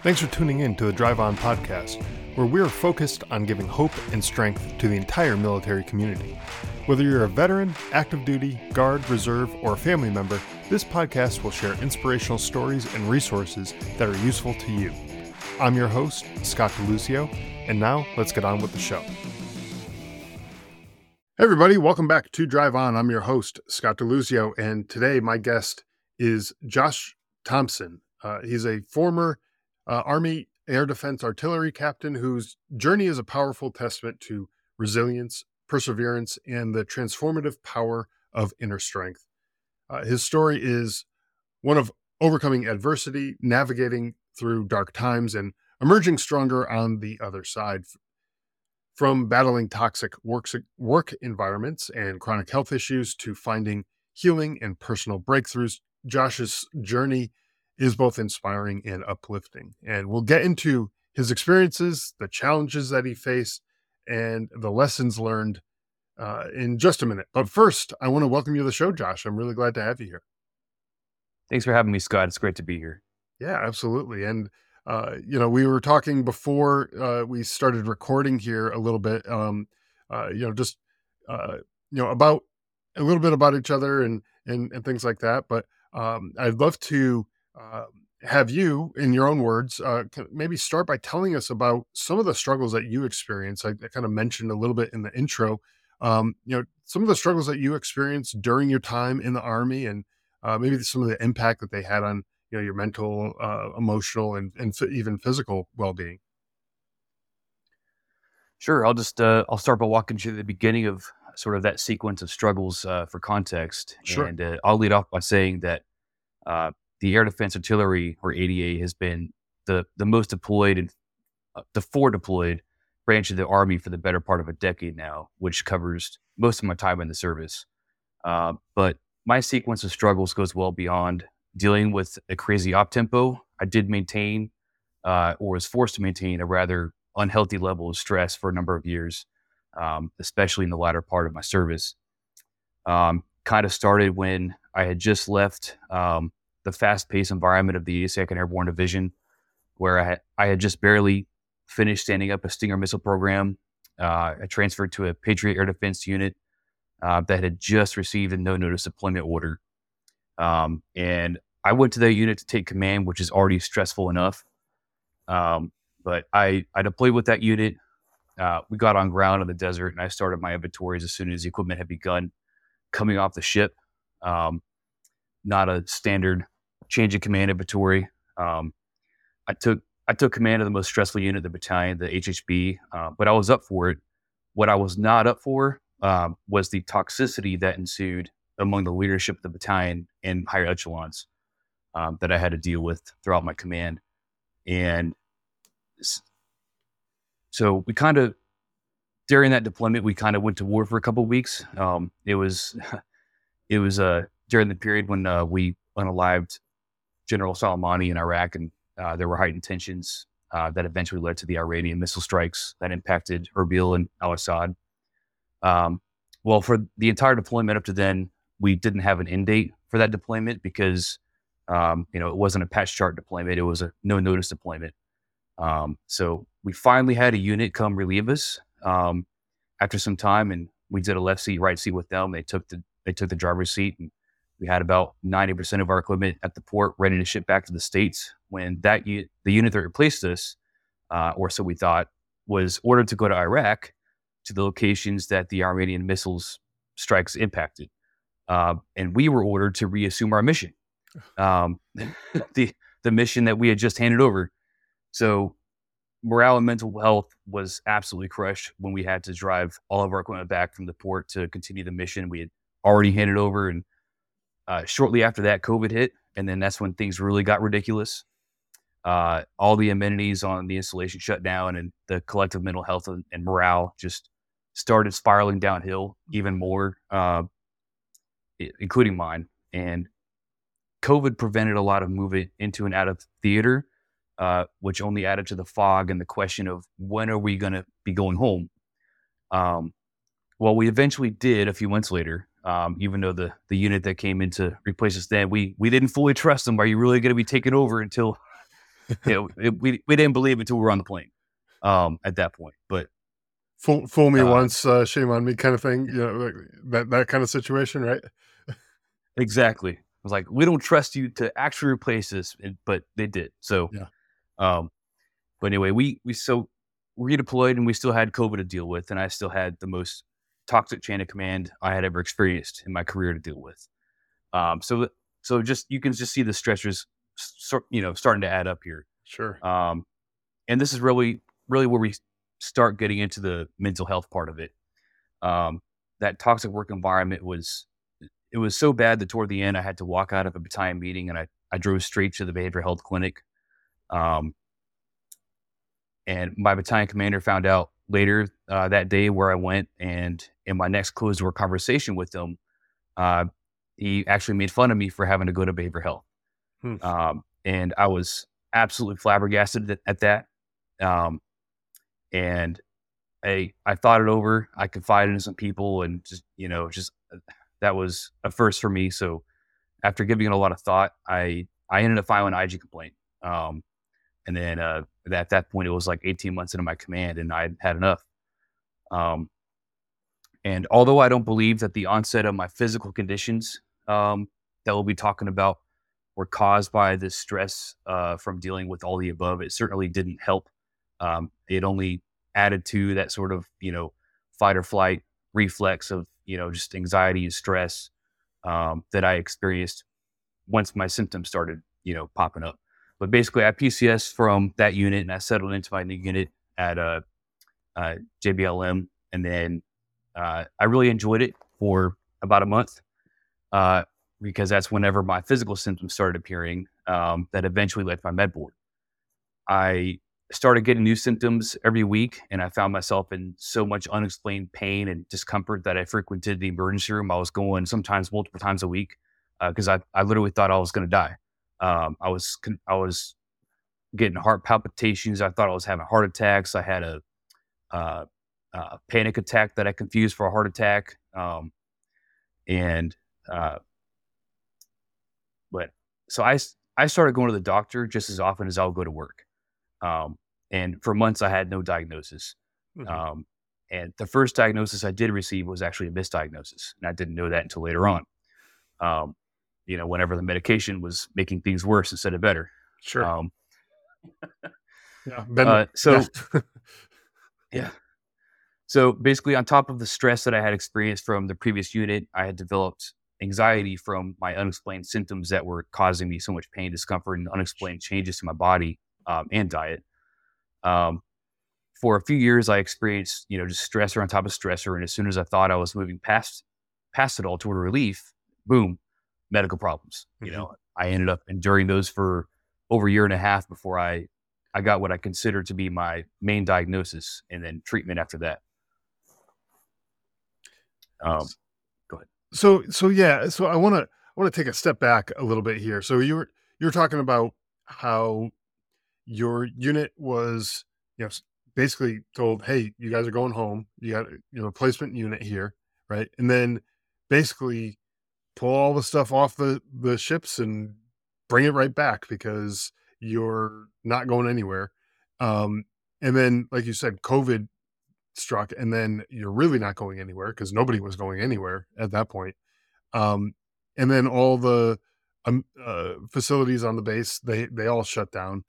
Thanks for tuning in to the Drive On podcast, where we are focused on giving hope and strength to the entire military community. Whether you're a veteran, active duty, guard, reserve, or a family member, this podcast will share inspirational stories and resources that are useful to you. I'm your host, Scott DeLuzio, and now let's get on with the show. Hey everybody, welcome back to Drive On. I'm your host, Scott DeLuzio, and today my guest is Josh Thompson. He's a former Army Air Defense Artillery captain whose journey is a powerful testament to resilience, perseverance, and the transformative power of inner strength. His story is one of overcoming adversity, navigating through dark times, and emerging stronger on the other side. From battling toxic work environments and chronic health issues to finding healing and personal breakthroughs, Josh's journey is both inspiring and uplifting. And we'll get into his experiences, the challenges that he faced, and the lessons learned in just a minute. But first, I want to welcome you to the show, Josh. I'm really glad to have you here. Thanks for having me, Scott. It's great to be here. Yeah, absolutely. And we were talking before we started recording here a little bit, about a little bit about each other and things like that. But I'd love to have you, in your own words, maybe start by telling us about some of the struggles that you experienced. I kind of mentioned a little bit in the intro, some of the struggles that you experienced during your time in the Army, and maybe some of the impact that they had on your mental, emotional, and even physical well-being. Sure. I'll start by walking through the beginning of sort of that sequence of struggles for context. Sure. And I'll lead off by saying that the Air Defense Artillery, or ADA, has been the most deployed and the forward deployed branch of the Army for the better part of a decade now, which covers most of my time in the service. But my sequence of struggles goes well beyond dealing with a crazy op tempo. I did maintain, or was forced to maintain, a rather unhealthy level of stress for a number of years, especially in the latter part of my service. Kind of started when I had just left the fast-paced environment of the 82nd Airborne Division, where I had just barely finished standing up a Stinger missile program. I transferred to a Patriot Air Defense unit that had just received a no-notice deployment order. And I went to that unit to take command, which is already stressful enough. But I deployed with that unit. We got on ground in the desert, and I started my inventories as soon as the equipment had begun coming off the ship. Not a standard change of command inventory. I took command of the most stressful unit of the battalion, the HHB, but I was up for it. What I was not up for was the toxicity that ensued among the leadership of the battalion and higher echelons that I had to deal with throughout my command. And so during that deployment, we kind of went to war for a couple of weeks. It was during the period when we unalived General Soleimani in Iraq, and there were heightened tensions that eventually led to the Iranian missile strikes that impacted Erbil and al-Assad. Well, for the entire deployment up to then, we didn't have an end date for that deployment because, it wasn't a patch chart deployment. It was a no-notice deployment. So we finally had a unit come relieve us after some time, and we did a left seat, right seat with them. They took the driver's seat, and we had about 90% of our equipment at the port ready to ship back to the States when the unit that replaced us, or so we thought, was ordered to go to Iraq, to the locations that the Iranian missiles strikes impacted. And we were ordered to reassume our mission, the mission that we had just handed over. So morale and mental health was absolutely crushed when we had to drive all of our equipment back from the port to continue the mission we had already handed over. And shortly after that, COVID hit, and then that's when things really got ridiculous. All the amenities on the installation shut down, and the collective mental health and morale just started spiraling downhill even more, including mine. And COVID prevented a lot of movement into and out of theater, which only added to the fog and the question of when are we going to be going home? Well, we eventually did a few months later, even though the unit that came in to replace us then, we didn't fully trust them. Are you really going to be taking over until We didn't believe it until we were on the plane at that point. But Fool me uh, once, shame on me kind of thing. Like that kind of situation, right? exactly, I was like, we don't trust you to actually replace this, but they did. So, Yeah. um, but anyway, we redeployed and we still had COVID to deal with, and I still had the most toxic chain of command I had ever experienced in my career to deal with. So just you can just see the stressors, starting to add up here. Sure. And this is really where we start getting into the mental health part of it. That toxic work environment was so bad that toward the end I had to walk out of a battalion meeting and I drove straight to the behavioral health clinic. Um, and my battalion commander found out later that day where I went, and in my next closed door conversation with him, he actually made fun of me for having to go to behavioral health. Hmm. And I was absolutely flabbergasted at that. And I thought it over. I confided in some people, and that was a first for me. So after giving it a lot of thought, I ended up filing an IG complaint. And then at that point, it was like 18 months into my command, and I had enough. And although I don't believe that the onset of my physical conditions that we'll be talking about were caused by the stress from dealing with all the above, it certainly didn't help. It only added to that sort of, fight or flight reflex of, just anxiety and stress that I experienced once my symptoms started, popping up. But basically, I PCS from that unit, and I settled into my new unit at JBLM, and then I really enjoyed it for about a month because that's whenever my physical symptoms started appearing. That eventually led to my med board. I started getting new symptoms every week, and I found myself in so much unexplained pain and discomfort that I frequented the emergency room. I was going sometimes multiple times a week because I literally thought I was going to die. I was getting heart palpitations. I thought I was having heart attacks. I had a panic attack that I confused for a heart attack. And but so I started going to the doctor just as often as I would go to work. And for months I had no diagnosis. Mm-hmm. And the first diagnosis I did receive was actually a misdiagnosis, and I didn't know that until later on. Whenever the medication was making things worse instead of better. Sure. Yeah. So yeah. So basically, on top of the stress that I had experienced from the previous unit, I had developed anxiety from my unexplained symptoms that were causing me so much pain, discomfort, and unexplained changes to my body and diet. For a few years, I experienced, just stressor on top of stressor. And as soon as I thought I was moving past it all toward relief, boom, medical problems. Mm-hmm. I ended up enduring those for over a year and a half before I got what I considered to be my main diagnosis, and then treatment after that. Go ahead. So yeah. So I want to take a step back a little bit here. So you were talking about how your unit was, basically told, hey, you guys are going home. You got a replacement unit here, right? And then basically pull all the stuff off the ships and bring it right back because you're not going anywhere. And then, like you said, COVID struck, and then you're really not going anywhere because nobody was going anywhere at that point. And then all the facilities on the base, they all shut down.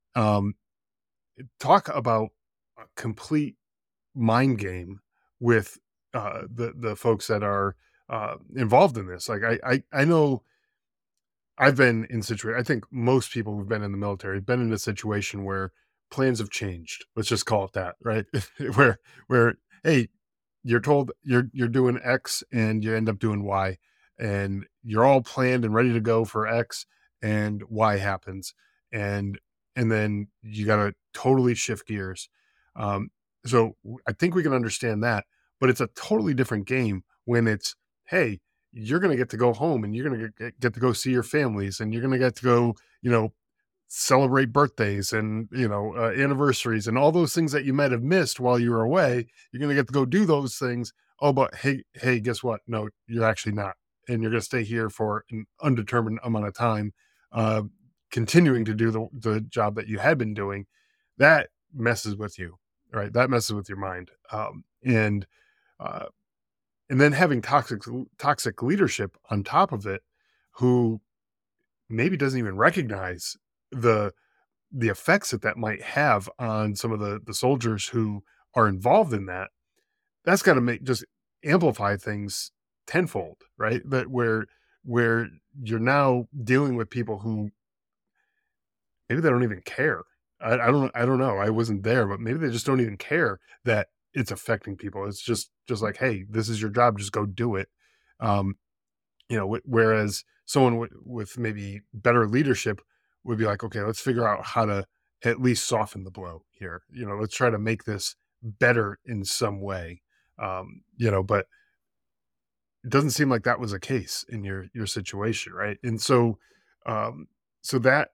Talk about a complete mind game with the folks that are involved in this. Like I know I've been in situation. I think most people who've been in the military have been in a situation where plans have changed. Let's just call it that, right? where hey, you're told you're doing X and you end up doing Y, and you're all planned and ready to go for X, and Y happens, and then you got to totally shift gears. So I think we can understand that, but it's a totally different game when it's, hey, you're going to get to go home and you're going to get to go see your families, and you're going to get to go, celebrate birthdays and, anniversaries and all those things that you might have missed while you were away. You're going to get to go do those things. Oh, but hey, guess what? No, you're actually not. And you're going to stay here for an undetermined amount of time. continuing to do the job that you had been doing, that messes with you, right? That messes with your mind. Uh, and then having toxic leadership on top of it, who maybe doesn't even recognize the effects that might have on some of the soldiers who are involved in that. That's got to just amplify things tenfold, right? That where you're now dealing with people who maybe they don't even care. I don't know. I wasn't there, but maybe they just don't even care that it's affecting people. It's just like, hey, this is your job. Just go do it. Um, whereas someone with maybe better leadership would be like, okay, let's figure out how to at least soften the blow here. Let's try to make this better in some way. But it doesn't seem like that was a case in your situation, right? And so that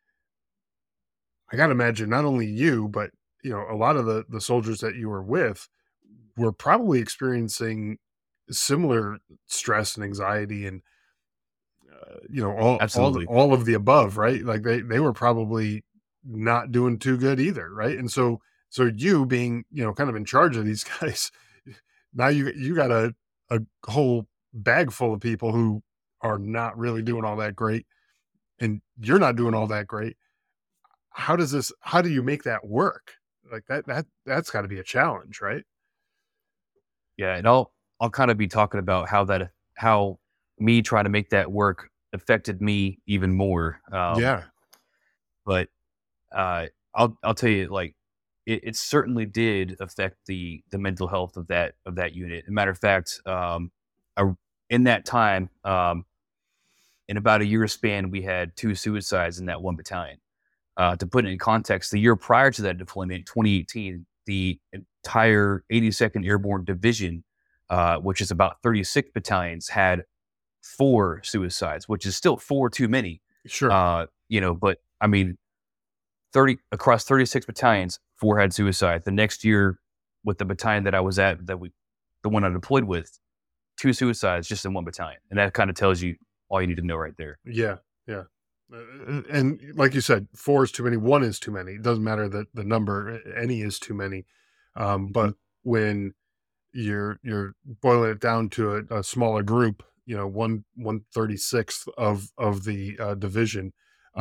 I got to imagine not only you, but a lot of the soldiers that you were with were probably experiencing similar stress and anxiety and Absolutely. all of the above, right? Like they were probably not doing too good either, right? And so you being kind of in charge of these guys, now you got a whole bag full of people who are not really doing all that great, and you're not doing all that great. How do you make that work? Like that's got to be a challenge, right? Yeah, and I'll kind of be talking about how me trying to make that work affected me even more. Yeah. But I'll tell you, like it certainly did affect the mental health of that unit. As a matter of fact, in that time, in about a year span, we had 2 suicides in that one battalion. To put it in context, the year prior to that deployment, 2018, the entire 82nd Airborne Division, which is about 36 battalions, had 4 suicides, which is still 4 too many. Sure. But I mean, 30 across 36 battalions, 4 had suicide. The next year, with the battalion that I was at, the one I deployed with, 2 suicides just in one battalion, and that kind of tells you all you need to know right there. Yeah. And like you said, 4 is too many, 1 is too many. It doesn't matter the number, any is too many. But when you're boiling it down to a smaller group, 1/36 of the division,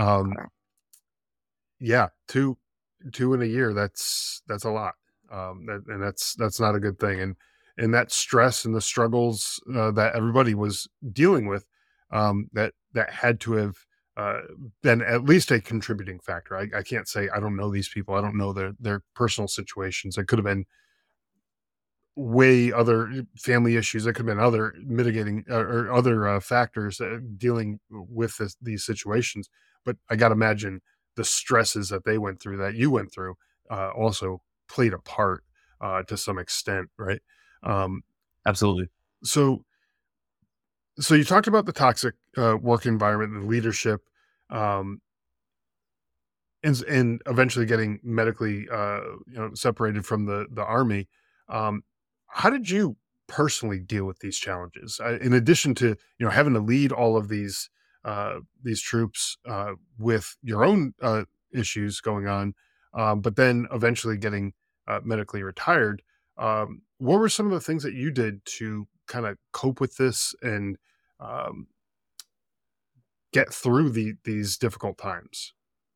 yeah, two in a year, that's a lot. And that's not a good thing. And that stress and the struggles that everybody was dealing with, that had to have been at least a contributing factor. I can't say I don't know these people. I don't know their personal situations. It could have been way other family issues. It could have been other mitigating or other factors dealing with these situations. But I got to imagine the stresses that they went through, that you went through, also played a part to some extent, right? Absolutely. So you talked about the toxic work environment and leadership, and eventually getting medically separated from the Army. How did you personally deal with these challenges? In addition to having to lead all of these troops with your own issues going on, but then eventually getting medically retired. What were some of the things that you did to kind of cope with this and get through these difficult times?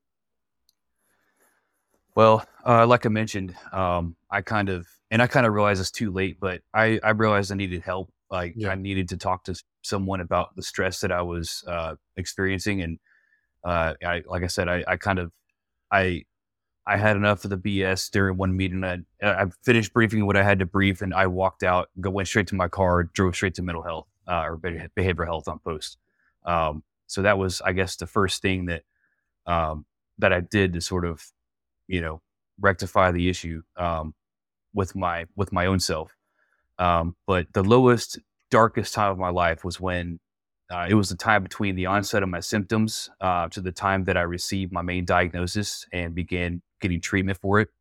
Well, like I mentioned, I kind of realized this too late, but I realized I needed help. Like I needed to talk to someone about the stress that I was experiencing, and like I said, I had enough of the BS during one meeting. I finished briefing what I had to brief, and I walked out, went straight to my car, drove straight to mental health or behavioral health on post. So that was, I guess, the first thing that I did to sort of, rectify the issue with my own self. But the lowest, darkest time of my life was when it was the time between the onset of my symptoms to the time that I received my main diagnosis and began getting treatment for it.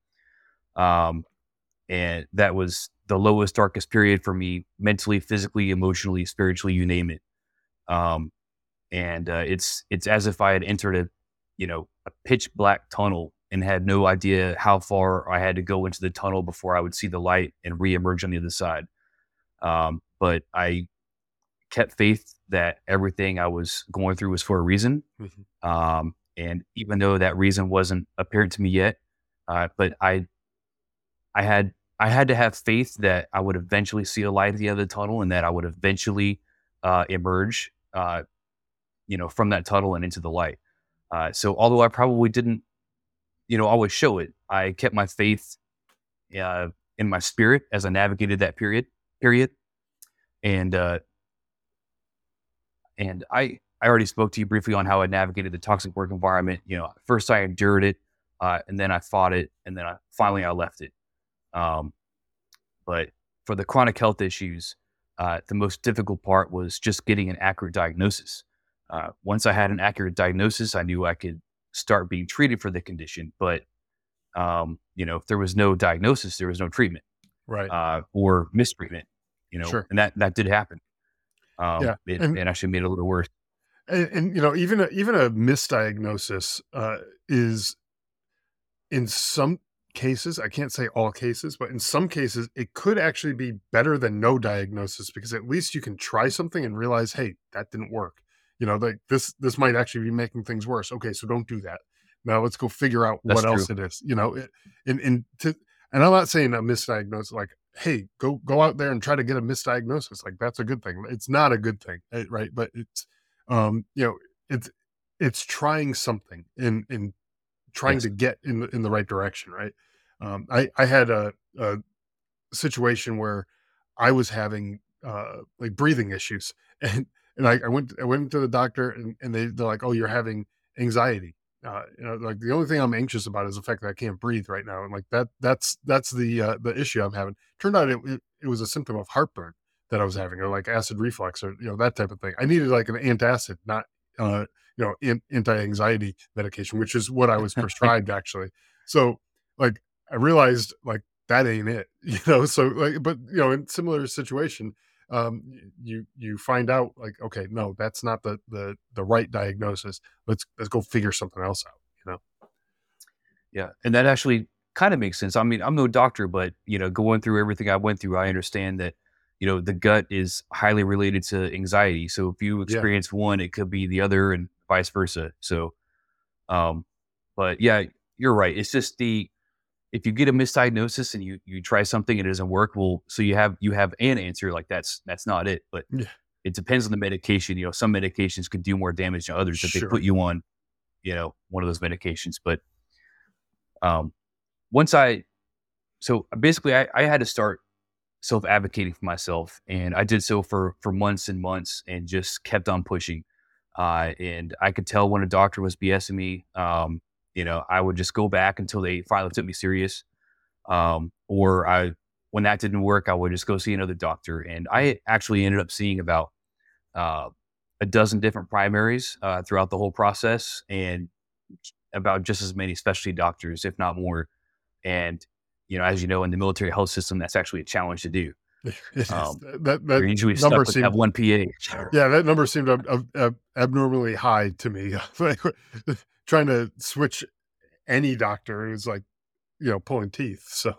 And that was the lowest, darkest period for me, mentally, physically, emotionally, spiritually, you name it. And it's as if I had entered a pitch black tunnel and had no idea how far I had to go into the tunnel before I would see the light and reemerge on the other side. But I kept faith that everything I was going through was for a reason. And even though that reason wasn't apparent to me yet, but I had to have faith that I would eventually see a light at the end of the tunnel and that I would eventually emerge, from that tunnel and into the light. So although I probably didn't, always show it, I kept my faith in my spirit as I navigated that period. And I already spoke to you briefly on how I navigated the toxic work environment. First I endured it, and then I fought it, and then finally I left it. But for the chronic health issues, the most difficult part was just getting an accurate diagnosis. Once I had an accurate diagnosis, I knew I could start being treated for the condition. But, if there was no diagnosis, there was no treatment, right? Or mistreatment, Sure. and that did happen. Yeah. It actually made it a little worse. And even a misdiagnosis is, in some cases, I can't say all cases, but in some cases, it could actually be better than no diagnosis, because at least you can try something and realize, hey, that didn't work. Like this might actually be making things worse. Okay, so don't do that. Now let's go figure out That's what else true. it is. And I'm not saying a misdiagnosis, like, hey, go out there and try to get a misdiagnosis. Like, that's a good thing. It's not a good thing, right? But it's, um, you know, it's trying something and trying Yes. to get in the right direction, right? I had a situation where I was having like breathing issues, and I went to the doctor, and they're like, oh, you're having anxiety. Like, the only thing I'm anxious about is the fact that I can't breathe right now, and like that's the issue I'm having. Turned out it was a symptom of heartburn that I was having, or like acid reflux, or that type of thing. I needed like an antacid, not anti-anxiety medication, which is what I was prescribed, actually. So, like, I realized, like, that ain't it, so, like, but in similar situation, you find out, like, okay, no, that's not the right diagnosis. Let's go figure something else out. Yeah, and that actually kind of makes sense. I mean, I'm no doctor, but going through everything I went through, I understand that the gut is highly related to anxiety. So if you Yeah. experience one, it could be the other, and vice versa. So, um, but yeah, you're right. It's just if you get a misdiagnosis and you try something and it doesn't work, well, so you have an answer, like that's not it. But Yeah. it depends on the medication. Some medications could do more damage than others if they put Sure. you on one of those medications. But um, once I so basically I had to start self advocating for myself, and I did so for months and months, and just kept on pushing. And I could tell when a doctor was BSing me. I would just go back until they finally took me serious. Or when that didn't work, I would just go see another doctor. And I actually ended up seeing about uh, a dozen different primaries throughout the whole process, and about just as many specialty doctors, if not more. And as you know, in the military health system, that's actually a challenge to do. It is. Um, That you're usually number stuck with that seemed one PA. yeah, that number seemed abnormally high to me. Like, trying to switch any doctor is like, pulling teeth. So,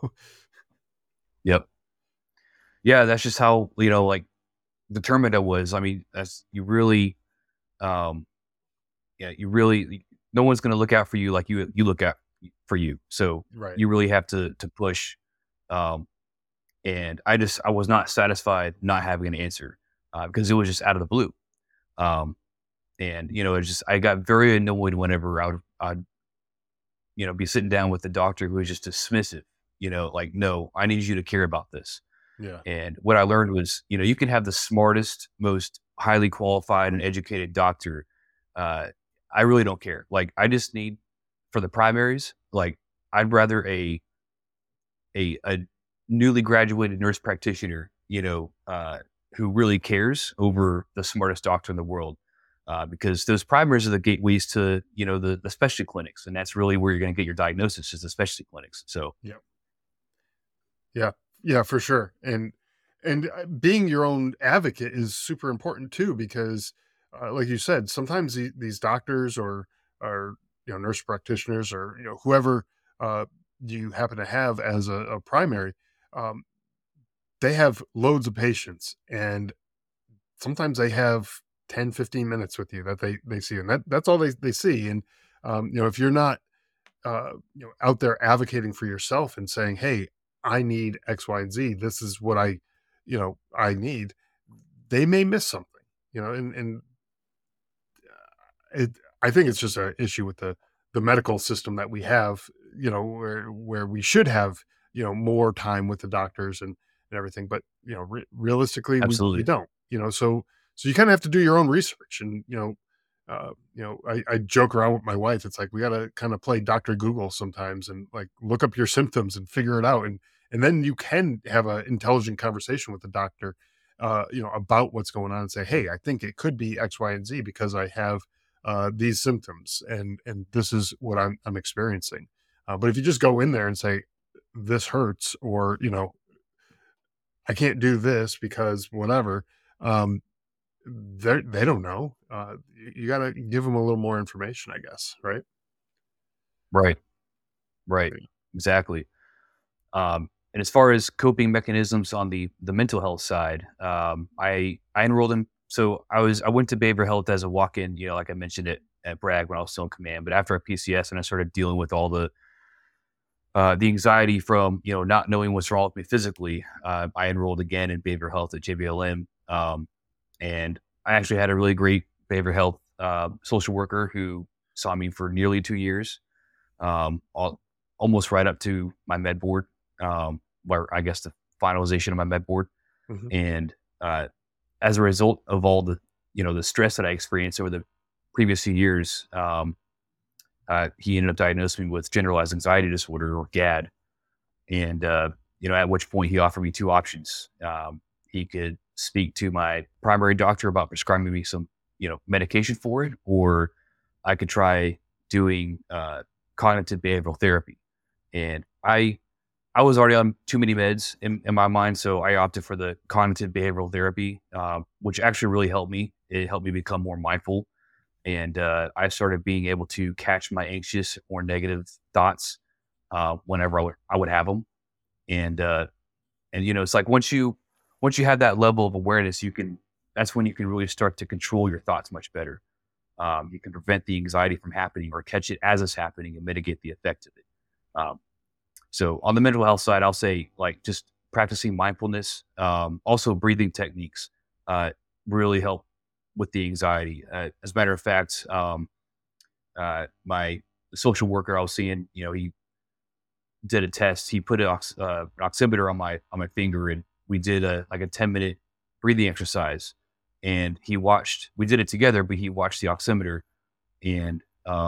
Yep. Yeah, that's just how like determined I was. I mean, that's you really, um, yeah, you really. No one's going to look out for you like you look out for you. So right. you really have to push. Um, and I was not satisfied not having an answer because it was just out of the blue. Um, and it's just I got very annoyed whenever I'd be sitting down with the doctor who was just dismissive. Like, no, I need you to care about this. Yeah. And what I learned was, you can have the smartest, most highly qualified and educated doctor. I really don't care. Like, I just need for the primaries. Like, I'd rather a newly graduated nurse practitioner, who really cares over the smartest doctor in the world. Because those primaries are the gateways to, the specialty clinics. And that's really where you're going to get your diagnosis, is the specialty clinics. So, Yeah. Yeah. Yeah, for sure. And being your own advocate is super important too, because like you said, sometimes these doctors or nurse practitioners or whoever uh, you happen to have as a primary, um, they have loads of patients, and sometimes they have 10, 15 minutes with you that they see, and that's all they see. And if you're not out there advocating for yourself and saying, hey, I need X, Y, and Z, this is what I need, they may miss something, and it I think it's just an issue with the medical system that we have, where we should have, more time with the doctors and everything. But, realistically, we Absolutely. don't, so you kind of have to do your own research. And, I joke around with my wife. It's like, we got to kind of play Dr. Google sometimes and like look up your symptoms and figure it out. And then you can have an intelligent conversation with the doctor, about what's going on and say, hey, I think it could be X, Y, and Z because I have these symptoms, and this is what I'm experiencing. But if you just go in there and say this hurts, or I can't do this because whatever, um, they don't know. You got to give them a little more information, I guess, right? Right. Right. Exactly. And as far as coping mechanisms on the mental health side, I enrolled in. So I went to Behavior Health as a walk-in, like I mentioned it at Bragg when I was still in command. But after I PCS and I started dealing with all the anxiety from not knowing what's wrong with me physically, I enrolled again in Behavior Health at JBLM, and I actually had a really great behavioral health social worker who saw me for nearly 2 years, almost right up to my med board, where I guess the finalization of my med board. Hmm. And as a result of all the stress that I experienced over the previous few years, he ended up diagnosing me with generalized anxiety disorder, or GAD. And at which point he offered me two options. He could speak to my primary doctor about prescribing me some medication for it, or I could try doing cognitive behavioral therapy. And I was already on too many meds in my mind, so I opted for the cognitive behavioral therapy, which actually really helped me. It helped me become more mindful, and I started being able to catch my anxious or negative thoughts whenever I would have them. And it's like once you have that level of awareness, that's when you can really start to control your thoughts much better. You can prevent the anxiety from happening, or catch it as it's happening and mitigate the effect of it. Um, so on the mental health side, I'll say like just practicing mindfulness, also breathing techniques, really help with the anxiety. As a matter of fact, my social worker I was seeing, he did a test. He put an oximeter on my finger, and we did a 10-minute breathing exercise. And we did it together, but he watched the oximeter, and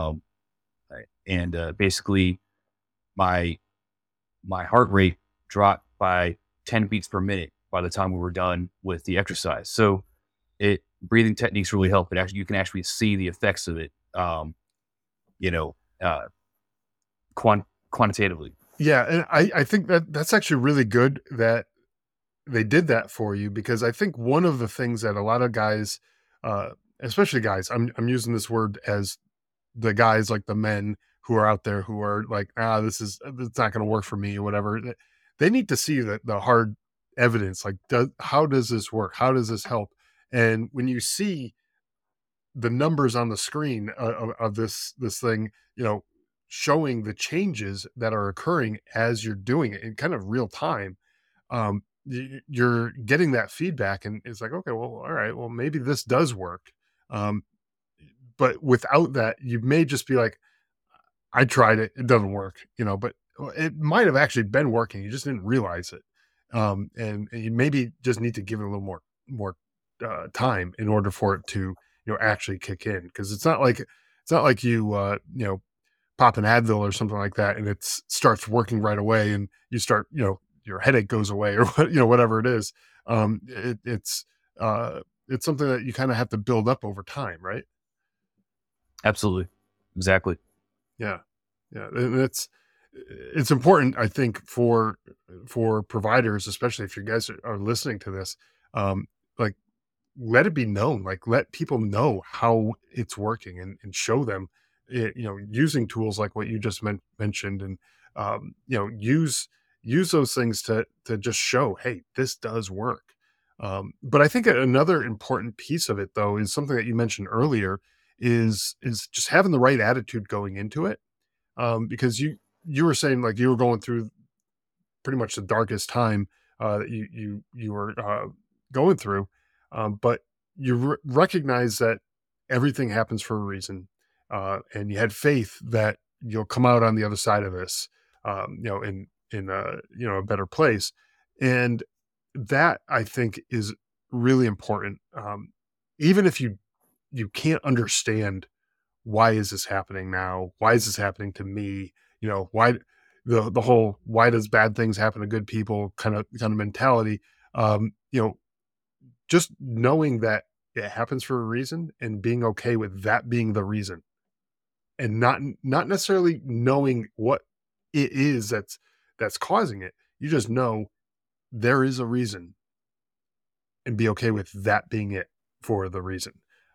basically my heart rate dropped by 10 beats per minute by the time we were done with the exercise. So breathing techniques really help. You can actually see the effects of it, you know, uh, quantitatively. Yeah, and I think that's actually really good that they did that for you, because I think one of the things that a lot of guys, uh, especially guys, I'm using this word as the guys, like the men who are out there who are like, it's not going to work for me or whatever. They need to see the hard evidence. Like, how does this work? How does this help? And when you see the numbers on the screen of this thing, showing the changes that are occurring as you're doing it in kind of real time, you're getting that feedback, and it's like, okay, well, all right, well, maybe this does work. Um, but without that, you may just be like, I tried it, it doesn't work, but it might have actually been working. You just didn't realize it. And you maybe just need to give it a little more time in order for it to, actually kick in. Cause it's not like you, pop an Advil or something like that, and it starts working right away, and you start, your headache goes away, or whatever it is. It's something that you kind of have to build up over time, right? Absolutely. Exactly. Yeah. Yeah. And it's important, I think, for providers, especially if you guys are listening to this, like, let it be known, like, let people know how it's working, and show them, using tools like what you just mentioned, and use those things to just show, hey, this does work. But I think another important piece of it, though, is something that you mentioned earlier, is just having the right attitude going into it. Because you were saying, like, you were going through pretty much the darkest time that you were going through, but you recognize that everything happens for a reason, and you had faith that you'll come out on the other side of this, in a better place, and that, I think, is really important. Even if you can't understand, why is this happening now? Why is this happening to me? Why the whole why does bad things happen to good people kind of mentality. Um, you know, just knowing that it happens for a reason and being okay with that being the reason, and not necessarily knowing what it is that's causing it. You just know there is a reason, and be okay with that being it for the reason.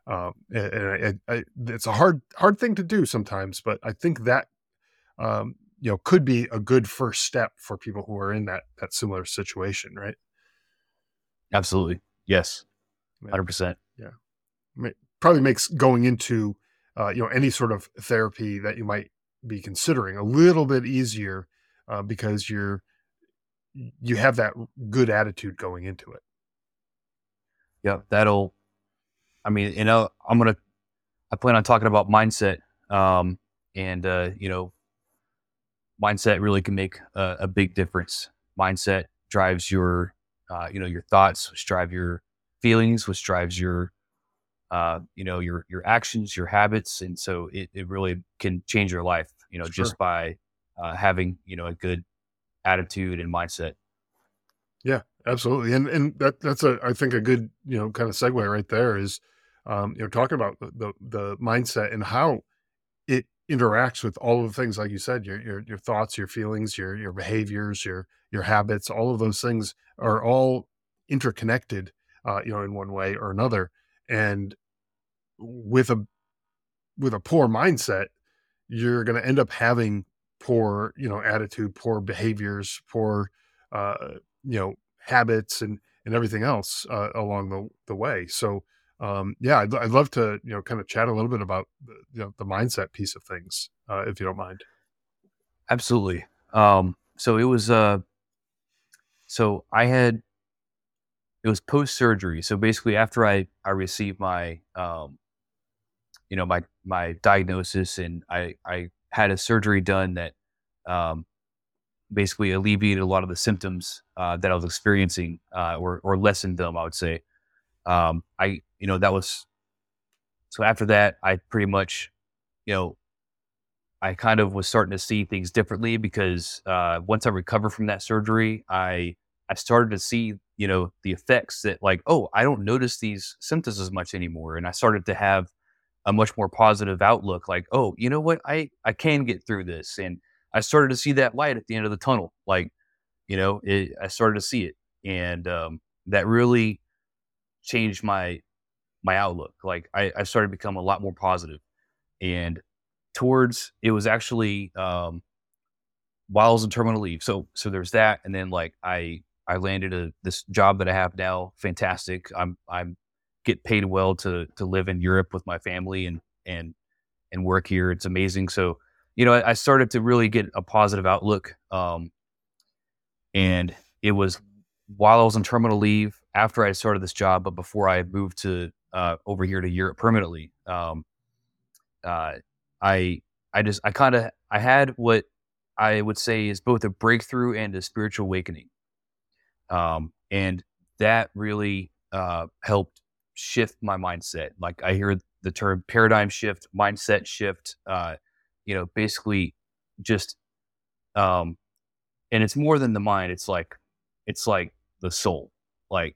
It's a hard thing to do sometimes, but I think that could be a good first step for people who are in that similar situation, right? Absolutely. Yes. Yeah. 100%. Probably makes going into any sort of therapy that you might be considering a little bit easier, because you have that good attitude going into it. Yeah. I plan on talking about mindset. And mindset really can make a big difference. Mindset drives your thoughts, which drive your feelings, which drives your actions, your habits. And so it really can change your life, Sure. just by having, a good attitude and mindset. Yeah, absolutely. And that's I think a good, kind of segue right there is, talking about the mindset and how it interacts with all of the things, like you said, your thoughts, your feelings, your behaviors, your habits. All of those things are all interconnected, in one way or another. And with a poor mindset, you're going to end up having poor, attitude, poor behaviors, poor, uh, habits, and everything else along the way. So, yeah, I'd love to, kind of chat a little bit about the mindset piece of things, if you don't mind. Absolutely. So it was, it was post surgery. So basically after I received my, my diagnosis, and I had a surgery done that, um, basically alleviated a lot of the symptoms that I was experiencing, or lessened them, I would say. That was, so after that, I pretty much, you know, I kind of was starting to see things differently, because once I recovered from that surgery, I started to see, the effects that, like, oh, I don't notice these symptoms as much anymore. And I started to have a much more positive outlook, like, oh, you know what, I can get through this. And I started to see that light at the end of the tunnel. Like, I started to see it. And that really changed my outlook. Like, I started to become a lot more positive. And it was actually, while I was in terminal leave. So there's that. And then, like, I landed this job that I have now. Fantastic. I'm get paid well to live in Europe with my family, and work here. It's amazing. So, I started to really get a positive outlook. And it was while I was on terminal leave, after I started this job, but before I moved to over here to Europe permanently. Uh, I I had what I would say is both a breakthrough and a spiritual awakening. And that really helped shift my mindset. Like, I hear the term paradigm shift, mindset shift, basically just, um, and it's more than the mind. It's like the soul. Like,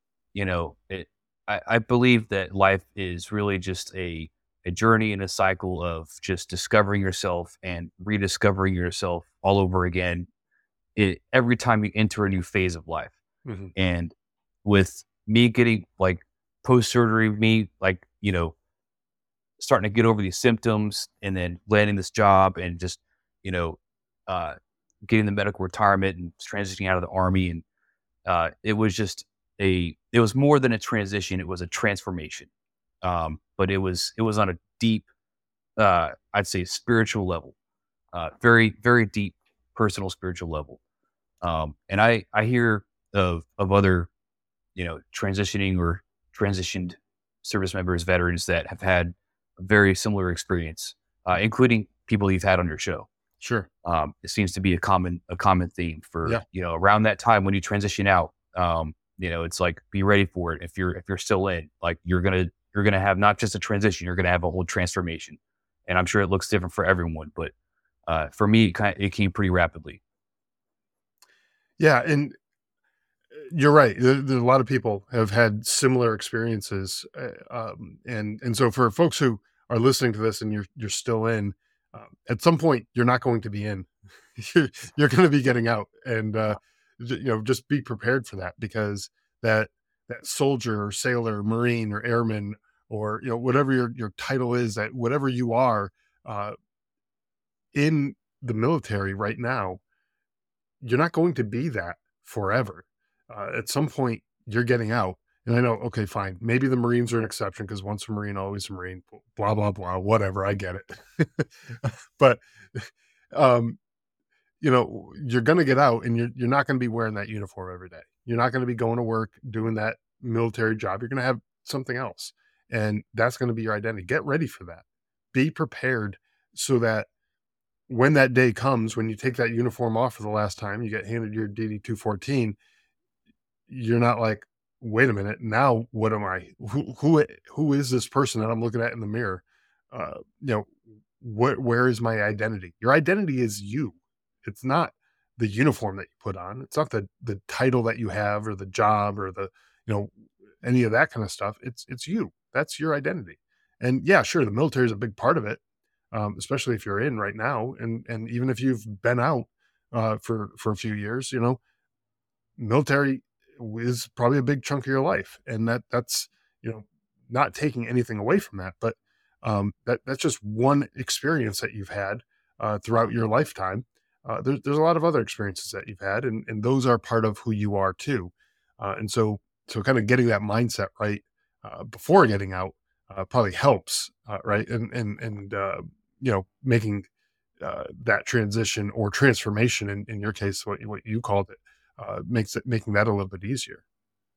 I believe that life is really just a journey and a cycle of just discovering yourself and rediscovering yourself all over again, every time you enter a new phase of life. Mm-hmm. And with me getting, like, post surgery, me, like, starting to get over these symptoms and then landing this job and just, you know, getting the medical retirement and transitioning out of the Army. And it was just it was more than a transition. It was a transformation. But it was on a deep, I'd say spiritual level, very, very deep personal spiritual level. And I hear of other, transitioning or transitioned service members, veterans that have had a very similar experience, including people you've had on your show. Sure. It seems to be a common theme for, Yeah. around that time when you transition out, it's like, be ready for it. If you're still in, like, you're going to have not just a transition, you're going to have a whole transformation. And I'm sure it looks different for everyone, but for me, it came pretty rapidly. Yeah. And you're right. There's a lot of people have had similar experiences. And so for folks who are listening to this and you're still in, at some point, you're not going to be in. You're going to be getting out, and just be prepared for that, because that soldier or sailor, Marine or airman, or whatever your title is, that whatever you are in the military right now, you're not going to be that forever. At some point, you're getting out. And I know, okay, fine. Maybe the Marines are an exception, because once a Marine, always a Marine, blah, blah, blah, whatever. I get it. But, you're going to get out, and you're not going to be wearing that uniform every day. You're not going to be going to work, doing that military job. You're going to have something else. And that's going to be your identity. Get ready for that. Be prepared, so that when that day comes, when you take that uniform off for the last time, you get handed your DD-214, you're not like, wait a minute, now what am I? Who is this person that I'm looking at in the mirror? Where is my identity? Your identity is you. It's not the uniform that you put on. It's not the title that you have, or the job, or the, any of that kind of stuff. It's you. That's your identity. And yeah, sure, the military is a big part of it, especially if you're in right now, and even if you've been out for a few years, military is probably a big chunk of your life, and that's not taking anything away from that, but that's just one experience that you've had throughout your lifetime. There's a lot of other experiences that you've had, and those are part of who you are too. And so kind of getting that mindset right before getting out probably helps, right? And making that transition or transformation, in your case, what you called it, making that a little bit easier.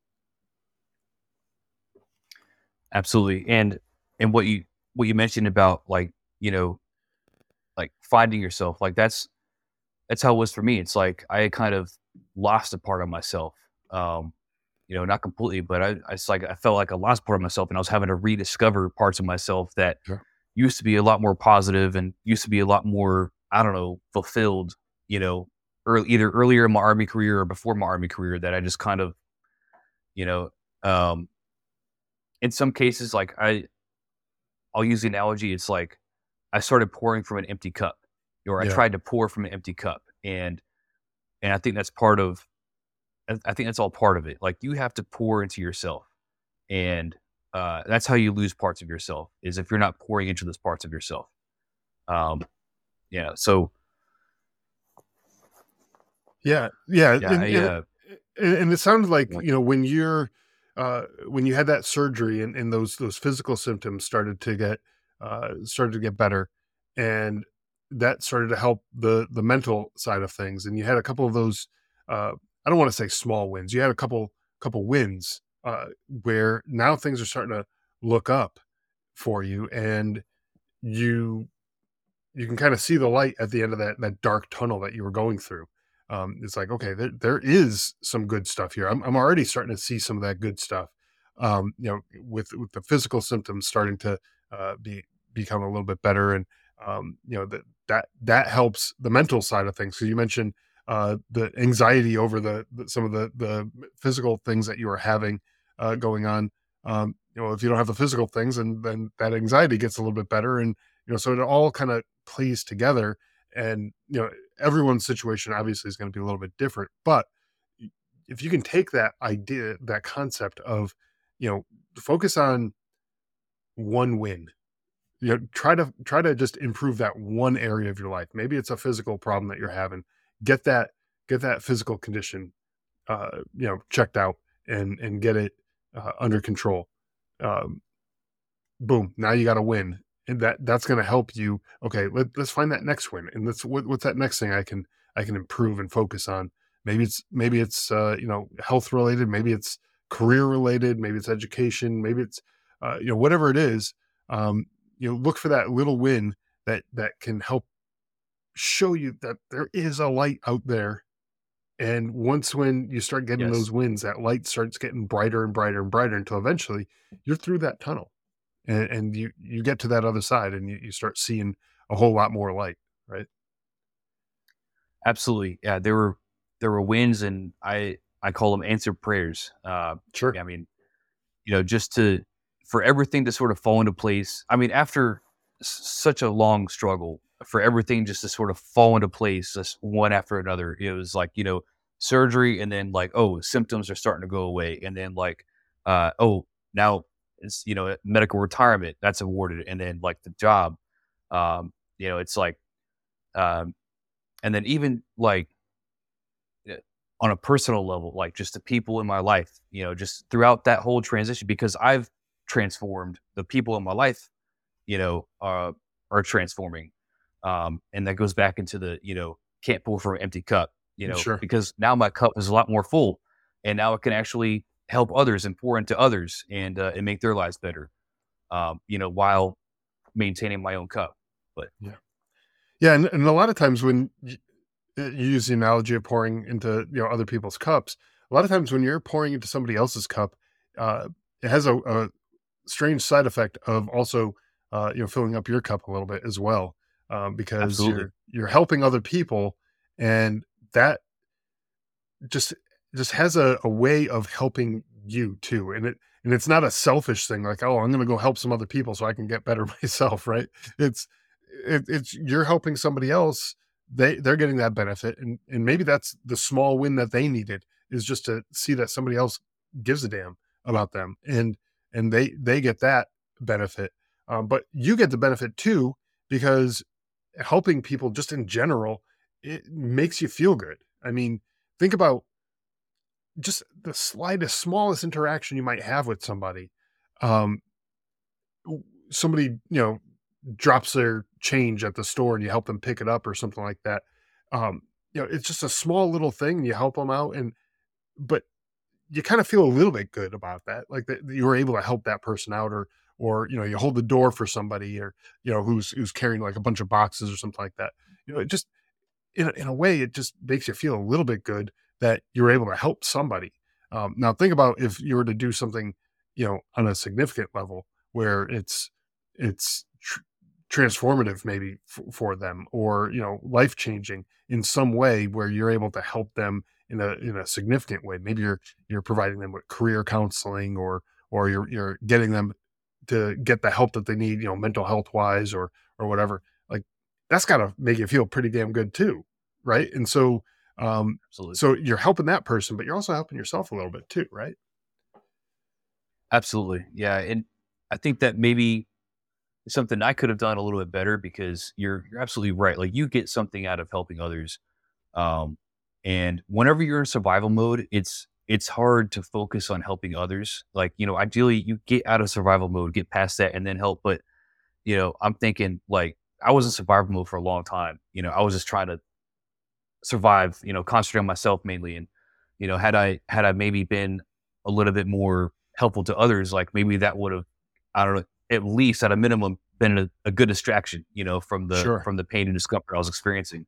Absolutely. And what you mentioned about, like, like finding yourself, like that's how it was for me. It's like I kind of lost a part of myself. Not completely, but I felt like I lost part of myself, and I was having to rediscover parts of myself that Sure. used to be a lot more positive and used to be a lot more, I don't know, fulfilled, either earlier in my Army career or before my Army career, that I just kind of, in some cases, like I'll use the analogy. It's like I started pouring from an empty cup, or I tried to pour from an empty cup. And I think that's all part of it. Like, you have to pour into yourself, and that's how you lose parts of yourself, is if you're not pouring into those parts of yourself. So yeah. And it sounded like, when you had that surgery, and those physical symptoms started to get better, and that started to help the mental side of things, and you had a couple of those, I don't want to say small wins. You had a couple wins where now things are starting to look up for you, and you can kind of see the light at the end of that dark tunnel that you were going through. It's like, okay, there is some good stuff here. I'm already starting to see some of that good stuff. With the physical symptoms starting to become a little bit better, and that helps the mental side of things. So you mentioned the anxiety over some of the physical things that you are having going on. If you don't have the physical things, and then that anxiety gets a little bit better, and so it all kind of plays together. And everyone's situation obviously is going to be a little bit different, but if you can take that idea, that concept of focus on one win, try to just improve that one area of your life. Maybe it's a physical problem that you're having. Get that get that physical condition checked out and get it under control. Um, Boom, now you got a win, and that's going to help you. Okay, let's find that next win, and what's that next thing I can improve and focus on. Maybe it's health related, maybe it's career related, maybe it's education, maybe it's whatever it is. um look for that little win that can help show you that there is a light out there. And once when you start getting Yes. those wins, that light starts getting brighter and brighter and brighter until eventually you're through that tunnel, and you get to that other side, and you start seeing a whole lot more light, right? Absolutely. Yeah, there were wins, and I call them answered prayers. Sure. Yeah, I mean, just to for everything to sort of fall into place. I mean, after such a long struggle, for everything just to sort of fall into place, just one after another. It was like, surgery, and then like, oh, symptoms are starting to go away, and then like, oh, now it's medical retirement that's awarded, and then like the job, it's like, um, and then even like, uh, on a personal level, like just the people in my life, just throughout that whole transition, because I've transformed, the people in my life, are transforming. And that goes back into the, can't pour from an empty cup, Sure. because now my cup is a lot more full, and now it can actually help others and pour into others, and make their lives better, while maintaining my own cup. But Yeah. Yeah, and a lot of times when you use the analogy of pouring into other people's cups, a lot of times when you're pouring into somebody else's cup, uh, it has a strange side effect of also filling up your cup a little bit as well, because absolutely. you're helping other people, and that just just has a way of helping you too. And it's not a selfish thing like, oh, I'm going to go help some other people so I can get better myself, right? it's it's you're helping somebody else. They're getting that benefit, and maybe that's the small win that they needed, is just to see that somebody else gives a damn about them, and they get that benefit. But you get the benefit too, because helping people just in general, it makes you feel good. I mean, think about just the slightest, smallest interaction you might have with somebody. Um, Somebody, drops their change at the store and you help them pick it up or something like that. It's just a small little thing and you help them out, but you kind of feel a little bit good about that, like that you were able to help that person out, or you hold the door for somebody, or who's carrying like a bunch of boxes or something like that. It just in a way, it just makes you feel a little bit good that you're able to help somebody. Now think about if you were to do something, on a significant level where it's transformative, maybe for them, or life changing in some way, where you're able to help them in a significant way. Maybe you're providing them with career counseling, or you're getting them to get the help that they need, mental health wise, or whatever. Like, that's got to make you feel pretty damn good too, right? And so, Absolutely. so you're helping that person, but you're also helping yourself a little bit too, right? Absolutely. Yeah. And I think that maybe something I could have done a little bit better, because you're absolutely right. Like, you get something out of helping others. Um, and whenever you're in survival mode, it's hard to focus on helping others. Like, ideally you get out of survival mode, get past that, and then help. But, I'm thinking like, I was in survival mode for a long time. I was just trying to survive, concentrate on myself mainly. And, had I maybe been a little bit more helpful to others, like maybe that would have, I don't know, at least at a minimum been a good distraction, from the Sure. pain and discomfort I was experiencing.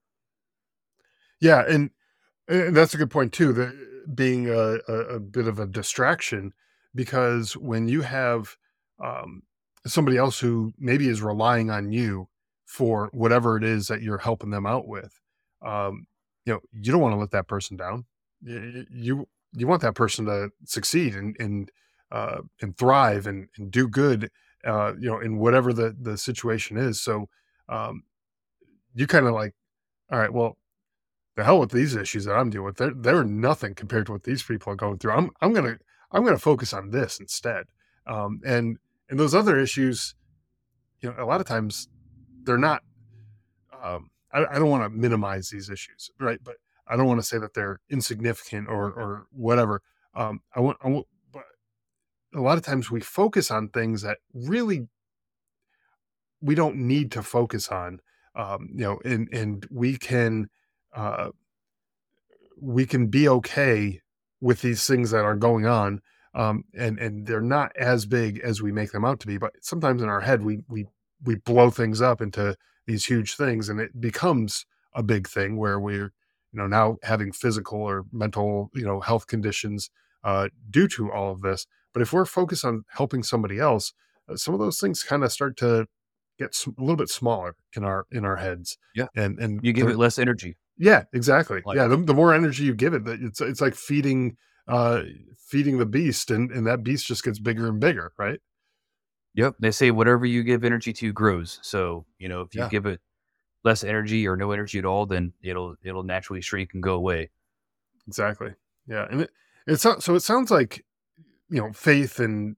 Yeah, and that's a good point too. The being a bit of a distraction, because when you have um, somebody else who maybe is relying on you for whatever it is that you're helping them out with, you don't want to let that person down. You want that person to succeed and thrive and do good, in whatever the situation is. So um, you kind of like, all right, well, the hell with these issues that I'm dealing with. They're nothing compared to what these people are going through. I'm gonna focus on this instead. And those other issues, a lot of times they're not. I don't want to minimize these issues, right? But I don't want to say that they're insignificant or whatever. I want, but a lot of times we focus on things that really we don't need to focus on, and uh, we can be okay with these things that are going on, and they're not as big as we make them out to be. But sometimes in our head, we blow things up into these huge things, and it becomes a big thing where we're now having physical or mental health conditions due to all of this. But if we're focused on helping somebody else, some of those things kind of start to get a little bit smaller in our heads, Yeah. and You give it less energy. yeah, exactly. Like, Yeah, the more energy you give it, it's like feeding the beast, and that beast just gets bigger and bigger, right? yep. They say whatever you give energy to grows. So, if you Yeah, give it less energy or no energy at all, then it'll naturally shrink and go away. exactly. Yeah, and it sounds like faith and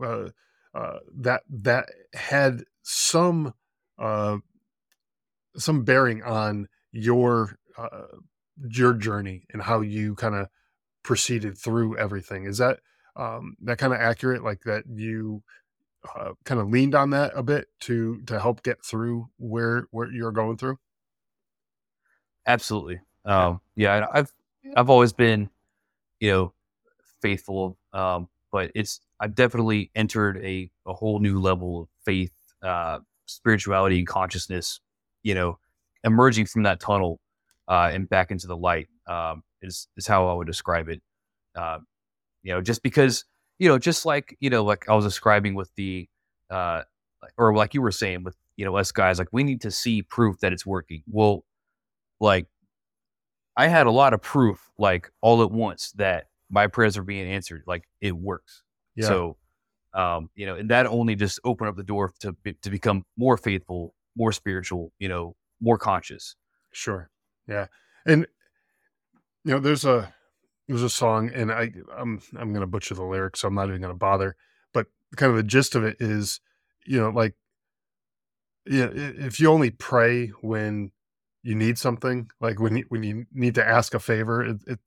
that had uh some bearing on your journey and how you kind of proceeded through everything. Is that kind of accurate? Like that you kind of leaned on that a bit to help get through where you're going through? Absolutely. Yeah. Yeah, and I've always been, you know, faithful. But I've definitely entered a whole new level of faith, spirituality, and consciousness. You know, emerging from that tunnel and back into the light is how I would describe it. Uh, just because just like I was describing with the or like you were saying with us guys, like we need to see proof that it's working. Well, like I had a lot of proof, like all at once, that my prayers are being answered. Like it works. Yeah, So, and that only just opened up the door to become more faithful, more spiritual, more conscious. sure. Yeah. And there's a song, and I'm gonna butcher the lyrics, so I'm not even gonna bother. But kind of the gist of it is, like, yeah, if you only pray when you need something, like when you need to ask a favor,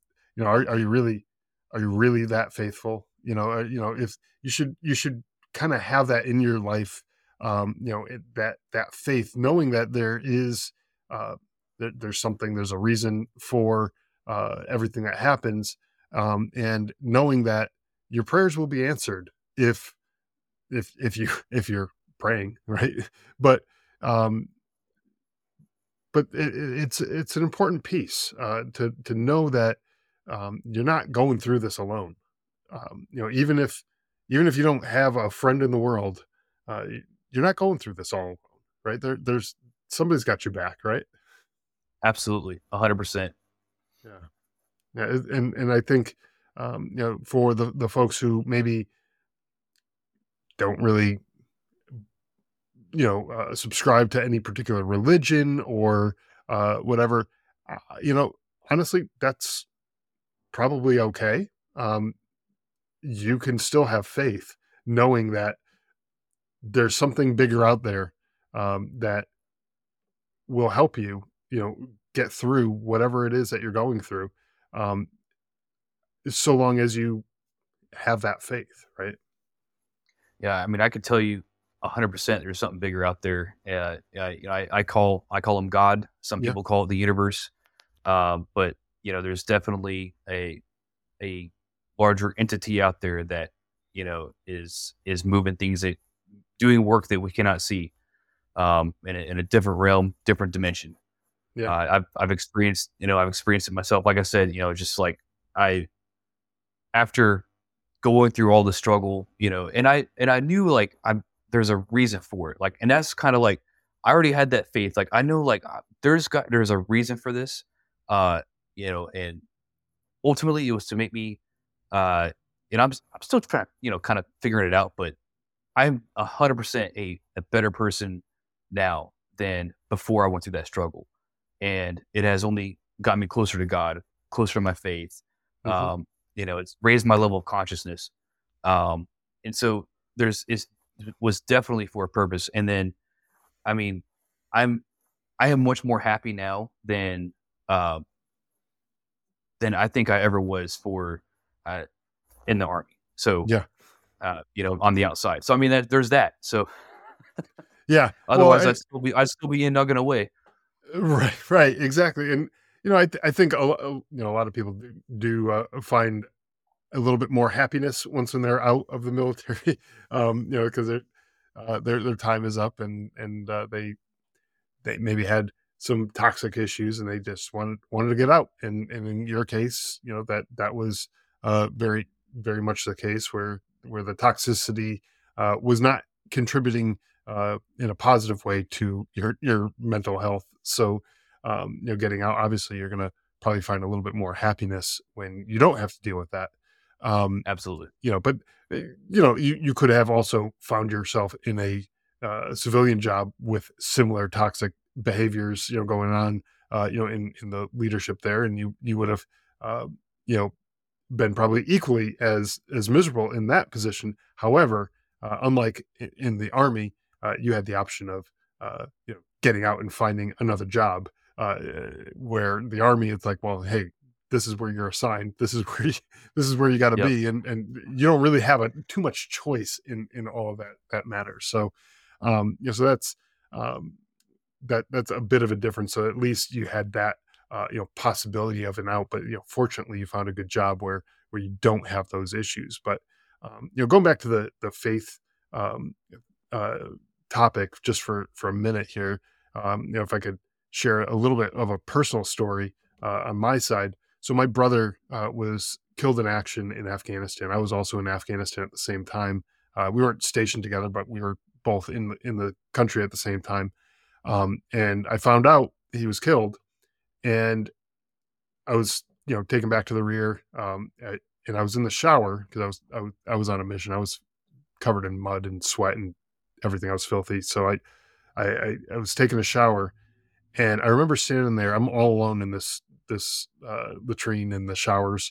are you really that faithful? If you should kind of have that in your life, that faith, knowing that uh, there's a reason for everything that happens, and knowing that your prayers will be answered if you're praying, right? But um, it's an important piece to know that you're not going through this alone. Even if you don't have a friend in the world, you're not going through this all alone, right? There's somebody's got your back, right? Absolutely, 100%. Yeah, yeah, and I think for the folks who maybe don't really subscribe to any particular religion or whatever, uh, you know honestly, that's probably okay. You can still have faith knowing that there's something bigger out there, that will help you get through whatever it is that you're going through, um, so long as you have that faith, right? Yeah, I mean, I could tell you 100% there's something bigger out there. I call him God. Some Yeah. people call it the universe. But there's definitely a larger entity out there that is moving things, that doing work that we cannot see, in a different realm, different dimension. Yeah. I've experienced it myself. Like I said, just like I after going through all the struggle, and I knew like there's a reason for it. Like, and that's kind of like I already had that faith. Like I know like there's a reason for this. And ultimately it was to make me uh and I'm still trying, kind of figuring it out, but I'm 100% a better person now than before I went through that struggle. And it has only got me closer to God, closer to my faith. Hmm. It's raised my level of consciousness. And so it was definitely for a purpose. And then, I mean, I'm I am much more happy now uh, than I think I ever was for uh, in the army. So Yeah. on the outside. So I mean, there's that. So Yeah. Well, otherwise, I'd still be in nugging away. right, right, exactly. And I think a lot of people do find a little bit more happiness once when they're out of the military, because their time is up, and they maybe had some toxic issues and they just wanted to get out. And in your case, that was very very much the case where the toxicity was not contributing in a positive way to your mental health. So getting out, obviously you're gonna probably find a little bit more happiness when you don't have to deal with that. Um, Absolutely. but you could have also found yourself in a civilian job with similar toxic behaviors, going on, in the leadership there, and you would have, uh, you know, been probably equally as miserable in that position. However, unlike in the army, you had the option of, getting out and finding another job. Where the army, it's like, well, hey, this is where you're assigned. This is where this is where you got to Yep. be, and you don't really have too much choice in all of that matters. So, so um, that's a bit of a difference. So at least you had that possibility of an out, but fortunately you found a good job where you don't have those issues. But going back to the faith um, uh, topic just for a minute here, if I could share a little bit of a personal story on my side. So my brother was killed in action in Afghanistan. I was also in Afghanistan at the same time. We weren't stationed together, but we were both in the country at the same time. And I found out he was killed, and I was, taken back to the rear, and I was in the shower because I was on a mission. I was covered in mud and sweat and everything. I was filthy, so I was taking a shower, and I remember standing there. I'm all alone in this latrine in the showers,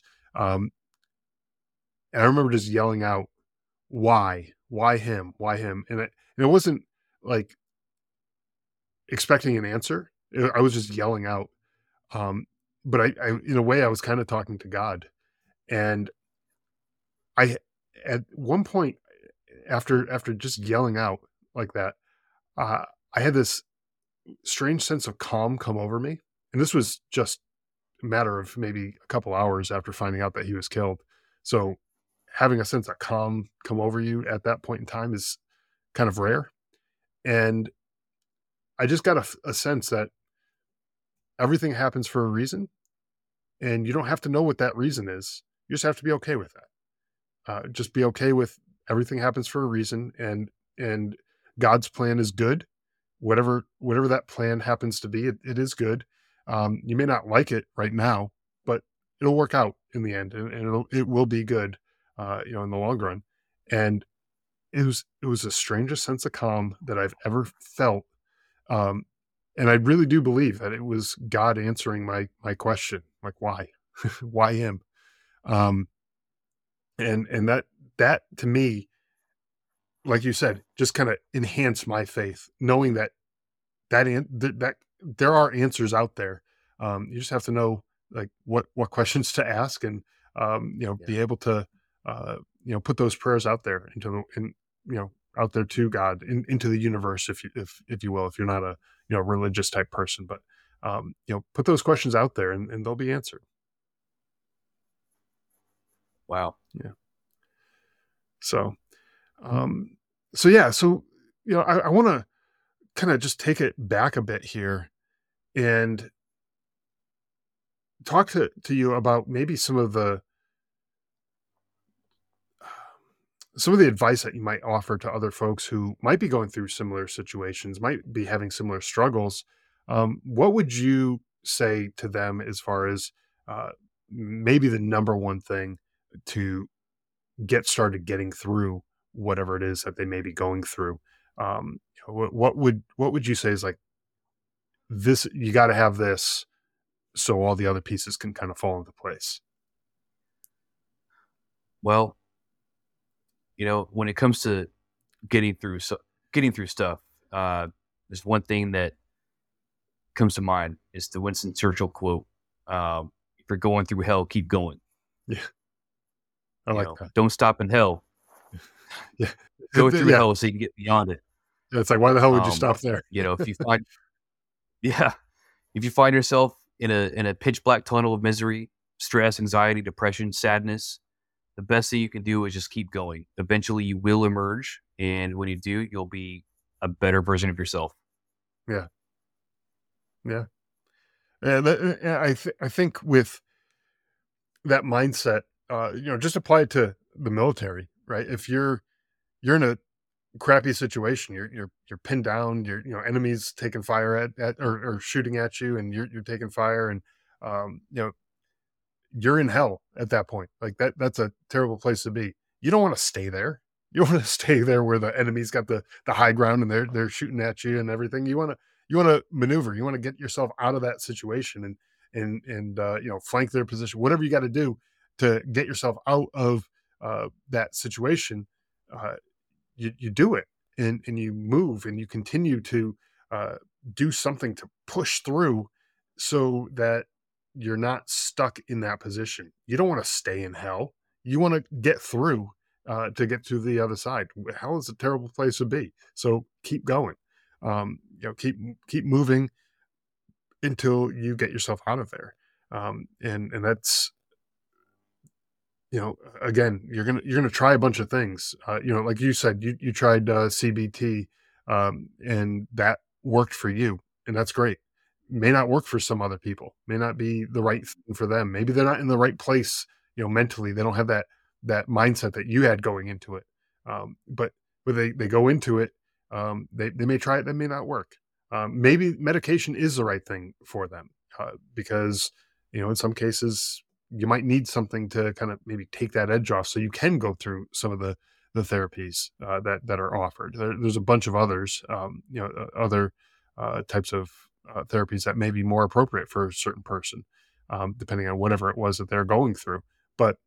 and I remember just yelling out, why him, why him?" And it wasn't like expecting an answer. I was just yelling out. Um, but I in a way, I was kind of talking to God. And I, at one point, after just yelling out like that, uh, I had this strange sense of calm come over me. And this was just a matter of maybe a couple hours after finding out that he was killed. So having a sense of calm come over you at that point in time is kind of rare. And I just got a sense that everything happens for a reason, and you don't have to know what that reason is. You just have to be okay with that. Just be okay with everything happens for a reason, and God's plan is good. Whatever that plan happens to be, it is good. You may not like it right now, but it'll work out in the end, and it will be good, in the long run. And it was the strangest sense of calm that I've ever felt. Um, and I really do believe that it was God answering my question, like why, why him? Um, and that to me, like you said, just kind of enhanced my faith, knowing that there are answers out there. You just have to know like what questions to ask, and Yeah. be able to put those prayers out there out there to God, into the universe, if you will, if you're not a religious type person. But put those questions out there, and they'll be answered. Wow. Yeah. So Um, so yeah, so I want to kind of just take it back a bit here and talk to you about maybe some of the advice that you might offer to other folks who might be going through similar situations, might be having similar struggles. What would you say to them as far as uh, maybe the number one thing to get started getting through whatever it is that they may be going through? What would you say is like, this, you got to have this so all the other pieces can kind of fall into place? Well, when it comes to getting through stuff, uh, there's one thing that comes to mind is the Winston Churchill quote: "If you're going through hell, keep going. Yeah, I like that. Don't stop in hell. Yeah, Go through yeah. hell so you can get beyond it." It's like, why the hell would you Um, stop there? if you find yeah, if you find yourself in a pitch black tunnel of misery, stress, anxiety, depression, sadness, the best thing you can do is just keep going. Eventually, you will emerge, and when you do, you'll be a better version of yourself. Yeah, yeah. Yeah, I think with that mindset, just apply it to the military, right? If you're in a crappy situation, you're pinned down, enemies taking fire at or shooting at you, and you're taking fire, and um, you know, you're in hell at that point. Like that's a terrible place to be. You don't want to stay there. You don't want to stay there where the enemy's got the high ground and they're shooting at you and everything. You want to maneuver. You want to get yourself out of that situation and flank their position. Whatever you got to do to get yourself out of that situation, uh, you do it and you move and you continue to uh, do something to push through so that you're not stuck in that position. You don't want to stay in hell. You want to get through to get to the other side. Hell is a terrible place to be. So keep going. Keep moving until you get yourself out of there. And that's again, you're gonna try a bunch of things. Like you said, you tried CBT, and that worked for you, and that's great. May not work for some other people. May not be the right thing for them. Maybe they're not in the right place, mentally. They don't have that mindset that you had going into it. But when they go into it, they may try it. That may not work. Maybe medication is the right thing for them, because in some cases you might need something to kind of maybe take that edge off so you can go through some of the therapies that are offered. There's a bunch of others, other types of therapies that may be more appropriate for a certain person, depending on whatever it was that they're going through. But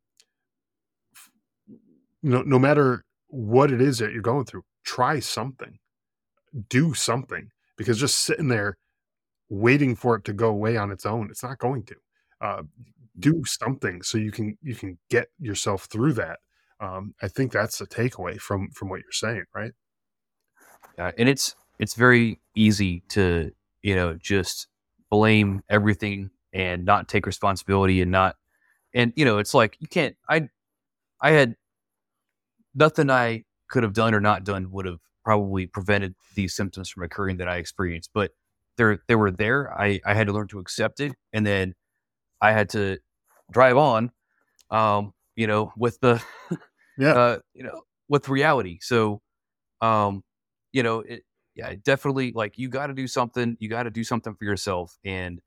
no matter what it is that you're going through, try something, do something, because just sitting there waiting for it to go away on its own, it's not going to. Uh, do something so you can get yourself through that. I think that's the takeaway from what you're saying, right? And it's very easy to just blame everything and not take responsibility and not it's like you can't. I had nothing I could have done or not done would have probably prevented these symptoms from occurring that I experienced, but they were there. I had to learn to accept it, and then I had to drive on, with the, Yeah, with reality. So, um, it, yeah, definitely like you got to do something. You got to do something for yourself, and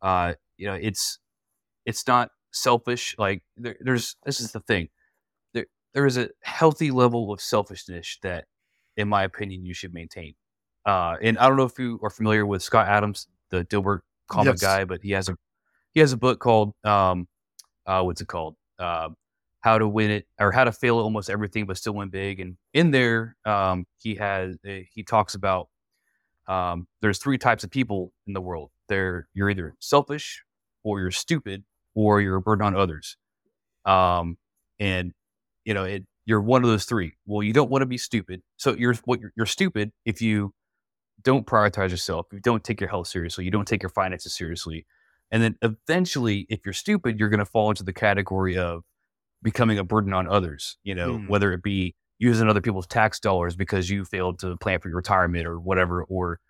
it's not selfish. Like this is the thing. There is a healthy level of selfishness that, in my opinion, you should maintain. And I don't know if you are familiar with Scott Adams, the Dilbert comic yes, guy, but he has a book called what's it called? How to win it or how to fail at almost everything but still win big. And in there, he talks about there's three types of people in the world. You're either selfish, or you're stupid, or you're a burden on others. And you're one of those three. Well, you don't want to be stupid, so you're stupid if you don't prioritize yourself, you don't take your health seriously, you don't take your finances seriously. And then eventually, if you're stupid, you're going to fall into the category of becoming a burden on others, mm, whether it be using other people's tax dollars because you failed to plan for your retirement or whatever,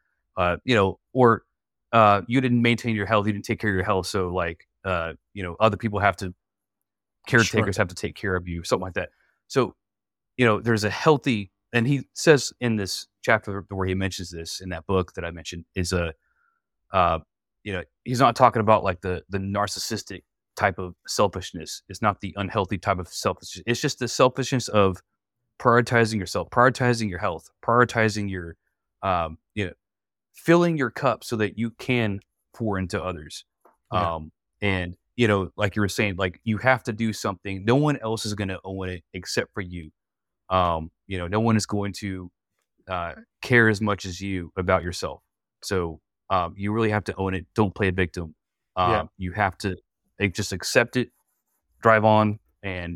or you didn't maintain your health, you didn't take care of your health. So like, other people sure, caretakers have to take care of you, something like that. So, there's a healthy, and he says in this chapter where he mentions this in that book that I mentioned is he's not talking about like the narcissistic type of selfishness. It's not the unhealthy type of selfishness. It's just the selfishness of prioritizing yourself, prioritizing your health, prioritizing your, um, you know, filling your cup so that you can pour into others. yeah, And like you were saying, like you have to do something. No one else is going to own it except for you. No one is going to care as much as you about yourself. So you really have to own it. Don't play a victim. You have to just accept it, drive on, and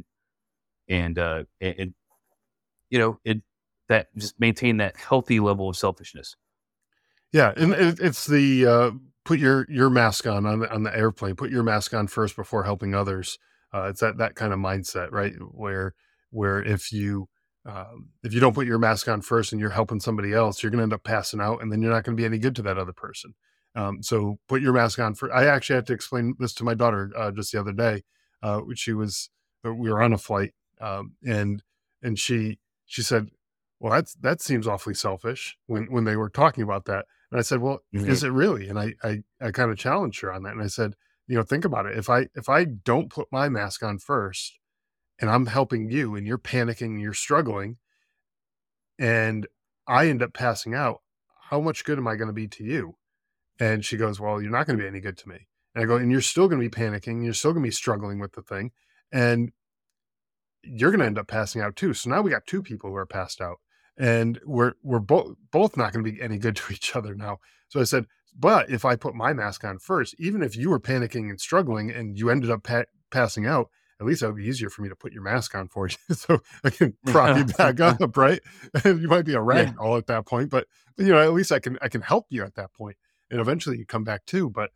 that just maintain that healthy level of selfishness. Yeah, and it's the put your mask on the airplane. Put your mask on first before helping others. It's that kind of mindset, right? Where if you don't put your mask on first and you're helping somebody else, you're going to end up passing out, and then you're not going to be any good to that other person. So put your mask on first. I actually had to explain this to my daughter just the other day. We were on a flight, and she said, "Well, that seems awfully selfish," when they were talking about that. And I said, "Well, is it really?" And I kind of challenged her on that. And I said, think about it. If I don't put my mask on first and I'm helping you and you're panicking and you're struggling and I end up passing out, how much good am I going to be to you? And she goes, "Well, you're not going to be any good to me." And I go, "And you're still going to be panicking. You're still going to be struggling with the thing. And you're going to end up passing out too. So now we got two people who are passed out. And we're both not going to be any good to each other now." So I said, "But if I put my mask on first, even if you were panicking and struggling and you ended up passing out, at least it would be easier for me to put your mask on for you, so I can prop you back up, right? And you might be a rag doll at that point, but at least I can help you at that point, and eventually you come back too." But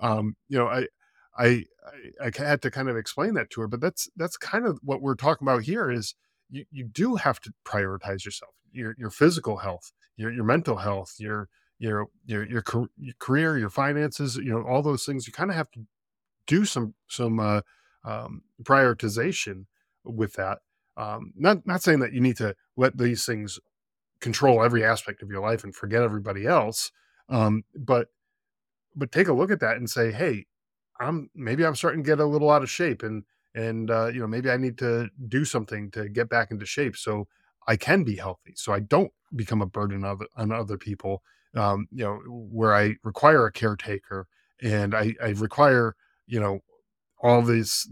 I had to kind of explain that to her, but that's kind of what we're talking about here is you do have to prioritize yourself, your physical health, your mental health, your career, your finances, all those things. You kind of have to do some prioritization with that. Not saying that you need to let these things control every aspect of your life and forget everybody else. But take a look at that and say, "Hey, maybe I'm starting to get a little out of shape, and maybe I need to do something to get back into shape so I can be healthy, so I don't become a burden on other people, where I require a caretaker and I require, all this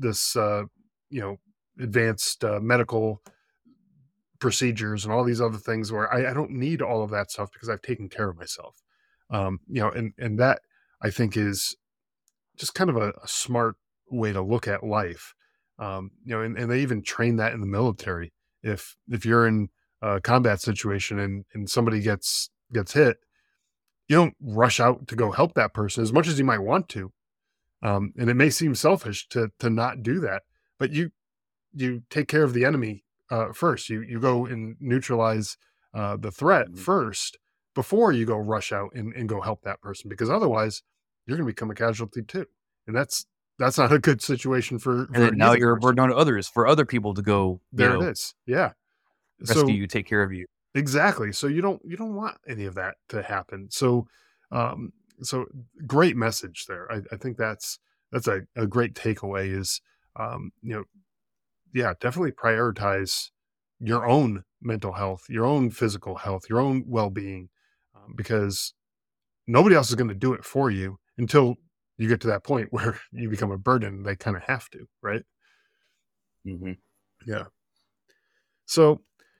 advanced medical procedures and all these other things where I don't need all of that stuff because I've taken care of myself." And that I think is just kind of a smart way to look at life. And they even train that in the military. If you're in a combat situation and somebody gets hit, you don't rush out to go help that person as much as you might want to. And it may seem selfish to not do that, but you take care of the enemy first. You go and neutralize the threat first before you go rush out and go help that person, because otherwise you're going to become a casualty too. And that's not a good situation for now you're a burden on others for other people to go there. It is. Yeah. Rescue you, take care of you. Exactly. So you don't want any of that to happen. So, so great message there. I think that's a great takeaway is, definitely prioritize your own mental health, your own physical health, your own well-being, because nobody else is going to do it for you until you get to that point where you become a burden. They kind of have to, right? Mm-hmm. Yeah. So,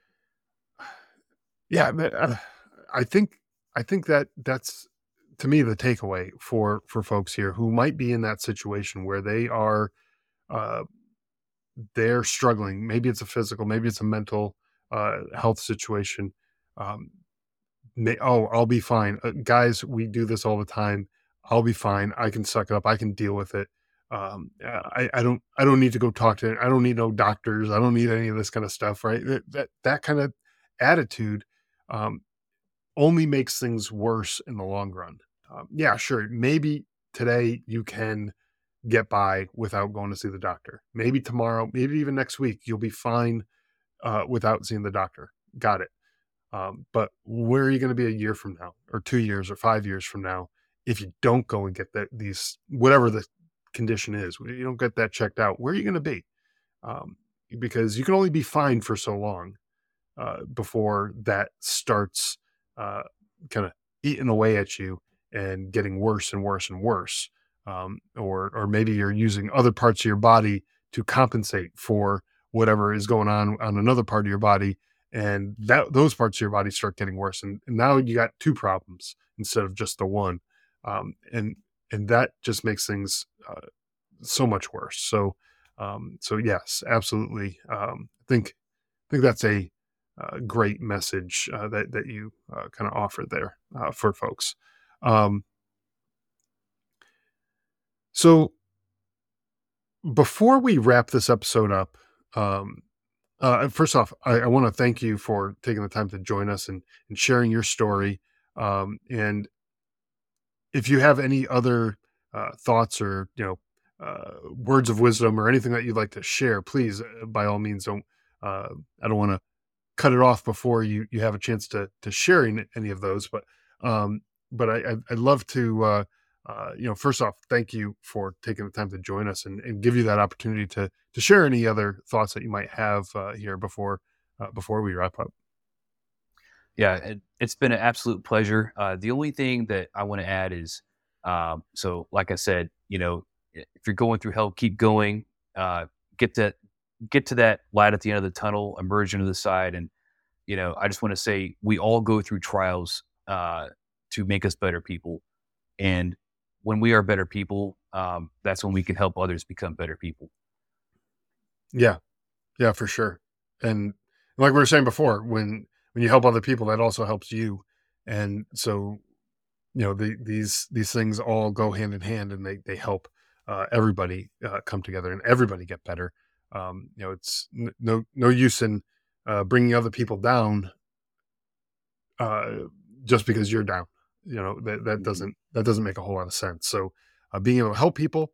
yeah, I think that's, to me, the takeaway for folks here who might be in that situation where they are, they're struggling. Maybe it's a physical, maybe it's a mental health situation. I'll be fine. Guys, we do this all the time. I'll be fine. I can suck it up. I can deal with it. I don't need to go talk to, I don't need no doctors. I don't need any of this kind of stuff, right? That kind of attitude only makes things worse in the long run. Yeah, sure. Maybe today you can get by without going to see the doctor. Maybe tomorrow, maybe even next week, you'll be fine without seeing the doctor. Got it. But where are you going to be a year from now, or 2 years, or 5 years from now, if you don't go and get these, whatever the condition is, you don't get that checked out? Where are you going to be? Because you can only be fine for so long before that starts kind of eating away at you and getting worse and worse and worse. Or maybe you're using other parts of your body to compensate for whatever is going on another part of your body, and those parts of your body start getting worse, and now you got two problems instead of just the one, and that just makes things so much worse. So yes, absolutely. I think that's a great message that you kind of offered there for folks. Um, so before we wrap this episode up, first off, I want to thank you for taking the time to join us and sharing your story. And if you have any other thoughts or words of wisdom or anything that you'd like to share, please by all means don't. I don't want to cut it off before you have a chance to share any of those, but I'd love to first off, thank you for taking the time to join us and give you that opportunity to share any other thoughts that you might have here before we wrap up. Yeah, it's been an absolute pleasure. The only thing that I want to add is, so like I said, if you're going through hell, keep going. Get to that light at the end of the tunnel, emerge into the side, and I just want to say we all go through trials to make us better people, and when we are better people, that's when we can help others become better people. Yeah, for sure. And like we were saying before, when you help other people, that also helps you. And so, these things all go hand in hand, and they help everybody come together and everybody get better. It's no use in bringing other people down just because you're down. That doesn't make a whole lot of sense. So being able to help people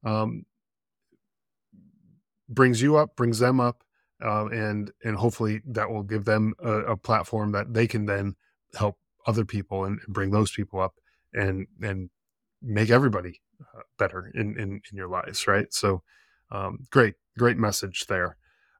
brings you up, brings them up, and hopefully that will give them a platform that they can then help other people and bring those people up and make everybody better in your lives, right? So great message there.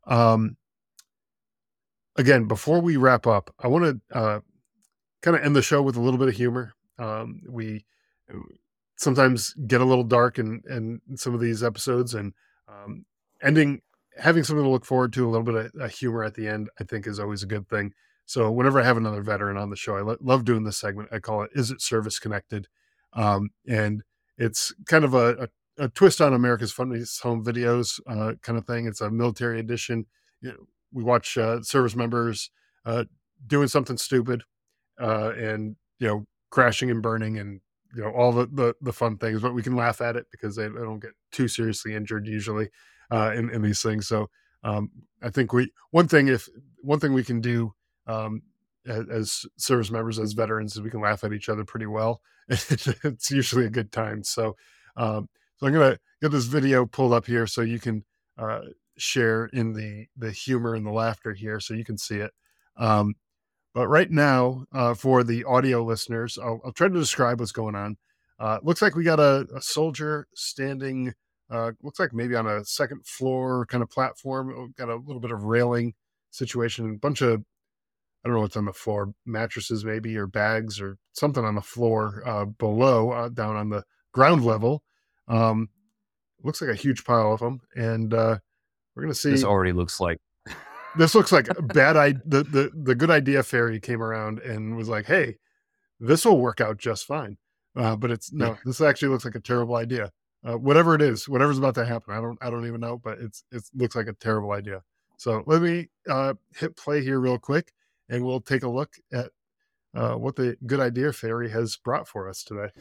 Again, before we wrap up, I want to kind of end the show with a little bit of humor. We sometimes get a little dark in some of these episodes, and having something to look forward to, a little bit of humor at the end, I think is always a good thing. So whenever I have another veteran on the show, I love doing this segment. I call it "Is It Service Connected?" And it's kind of a twist on America's Funniest Home Videos kind of thing. It's a military edition. We watch service members doing something stupid and crashing and burning and all the fun things, but we can laugh at it because they don't get too seriously injured usually in these things. So I think one thing we can do as service members, as veterans, is we can laugh at each other pretty well. It's usually a good time. So I'm gonna get this video pulled up here so you can share in the humor and the laughter here, so you can see it. But right now, for the audio listeners, I'll try to describe what's going on. Looks like we got a soldier standing, looks like maybe on a second floor kind of platform. We've got a little bit of railing situation, a bunch of, I don't know what's on the floor, mattresses maybe, or bags or something on the floor below, down on the ground level. Looks like a huge pile of them. And we're going to see. This already looks like. This looks like a bad idea. The good idea fairy came around and was like, "Hey, this will work out just fine." But this actually looks like a terrible idea. Whatever it is, whatever's about to happen, I don't even know, but it looks like a terrible idea. So let me hit play here real quick, and we'll take a look at what the good idea fairy has brought for us today.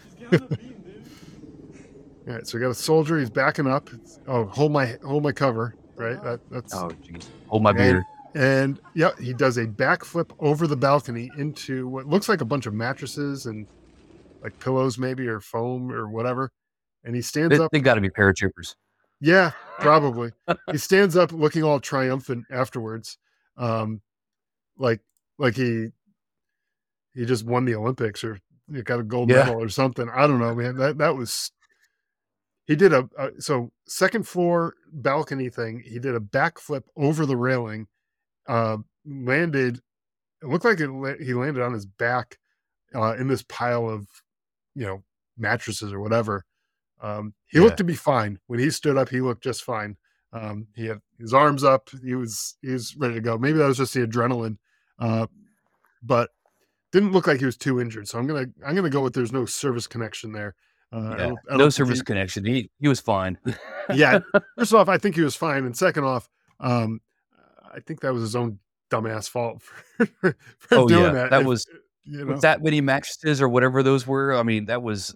All right, so we got a soldier. He's backing up. Hold my cover. Right. That's. Oh, jeez. Hold my beer. And yeah, he does a backflip over the balcony into what looks like a bunch of mattresses and like pillows, maybe, or foam or whatever. And he stands up. They got to be paratroopers. Yeah, probably. He stands up looking all triumphant afterwards. Like he just won the Olympics or he got a gold medal or something. I don't know, man. That was. He did so second floor balcony thing. He did a backflip over the railing, landed. It looked like he landed on his back in this pile of, mattresses or whatever. He looked to be fine when he stood up. He looked just fine. He had his arms up. He was ready to go. Maybe that was just the adrenaline but didn't look like he was too injured. So I'm gonna go with there's no service connection there. Yeah, I no don't think service connection. He was fine. yeah. First off, I think he was fine, and second off, I think that was his own dumbass fault for Oh doing yeah, that. that If, was you with know, that many mattresses or whatever those were. I mean, that was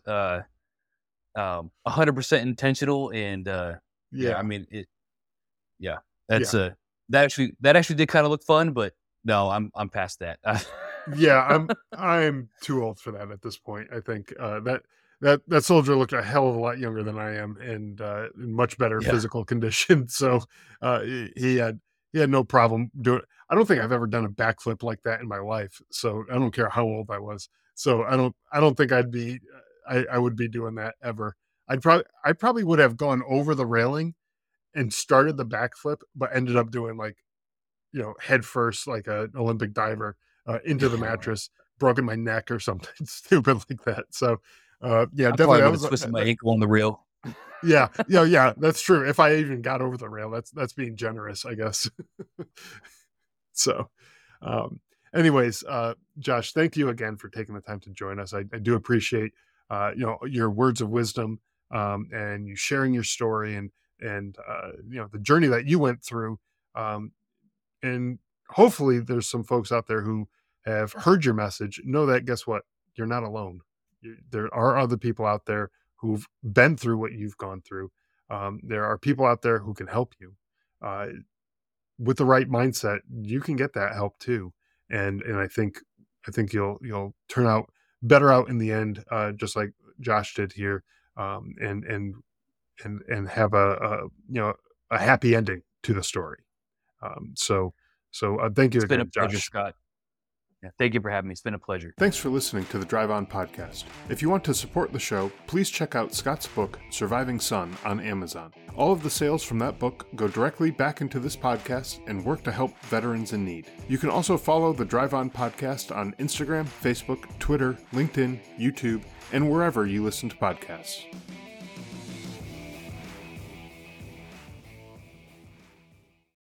100% intentional, and yeah, I yeah, mean it. Yeah, yeah. that's that actually did kind of look fun, but no, I'm past that. Yeah, I'm too old for that at this point. I think that soldier looked a hell of a lot younger than I am, and in much better Yeah, physical condition. So he had no problem doing. I don't think I've ever done a backflip like that in my life. So I don't care how old I was. So I don't think I would be doing that ever. I probably would have gone over the railing and started the backflip, but ended up doing like head first like an Olympic diver into the mattress, broken my neck or something stupid like that. So, yeah, I definitely probably that would have was twisted my ankle on the rail. yeah, that's true. If I even got over the rail, that's being generous, I guess. So, um, anyways, Josh, thank you again for taking the time to join us. I do appreciate your words of wisdom, and you sharing your story and the journey that you went through. And hopefully there's some folks out there who have heard your message, know that, guess what? You're not alone. There are other people out there who've been through what you've gone through. There are people out there who can help you. With the right mindset, you can get that help too. And I think you'll turn out better out in the end, just like Josh did here, and have a happy ending to the story. So thank you It's been a again, pleasure, Josh. Scott. Yeah, thank you for having me. It's been a pleasure. Thanks for listening to the Drive On podcast. If you want to support the show, please check out Scott's book, Surviving Son, on Amazon. All of the sales from that book go directly back into this podcast and work to help veterans in need. You can also follow the Drive On podcast on Instagram, Facebook, Twitter, LinkedIn, YouTube, and wherever you listen to podcasts.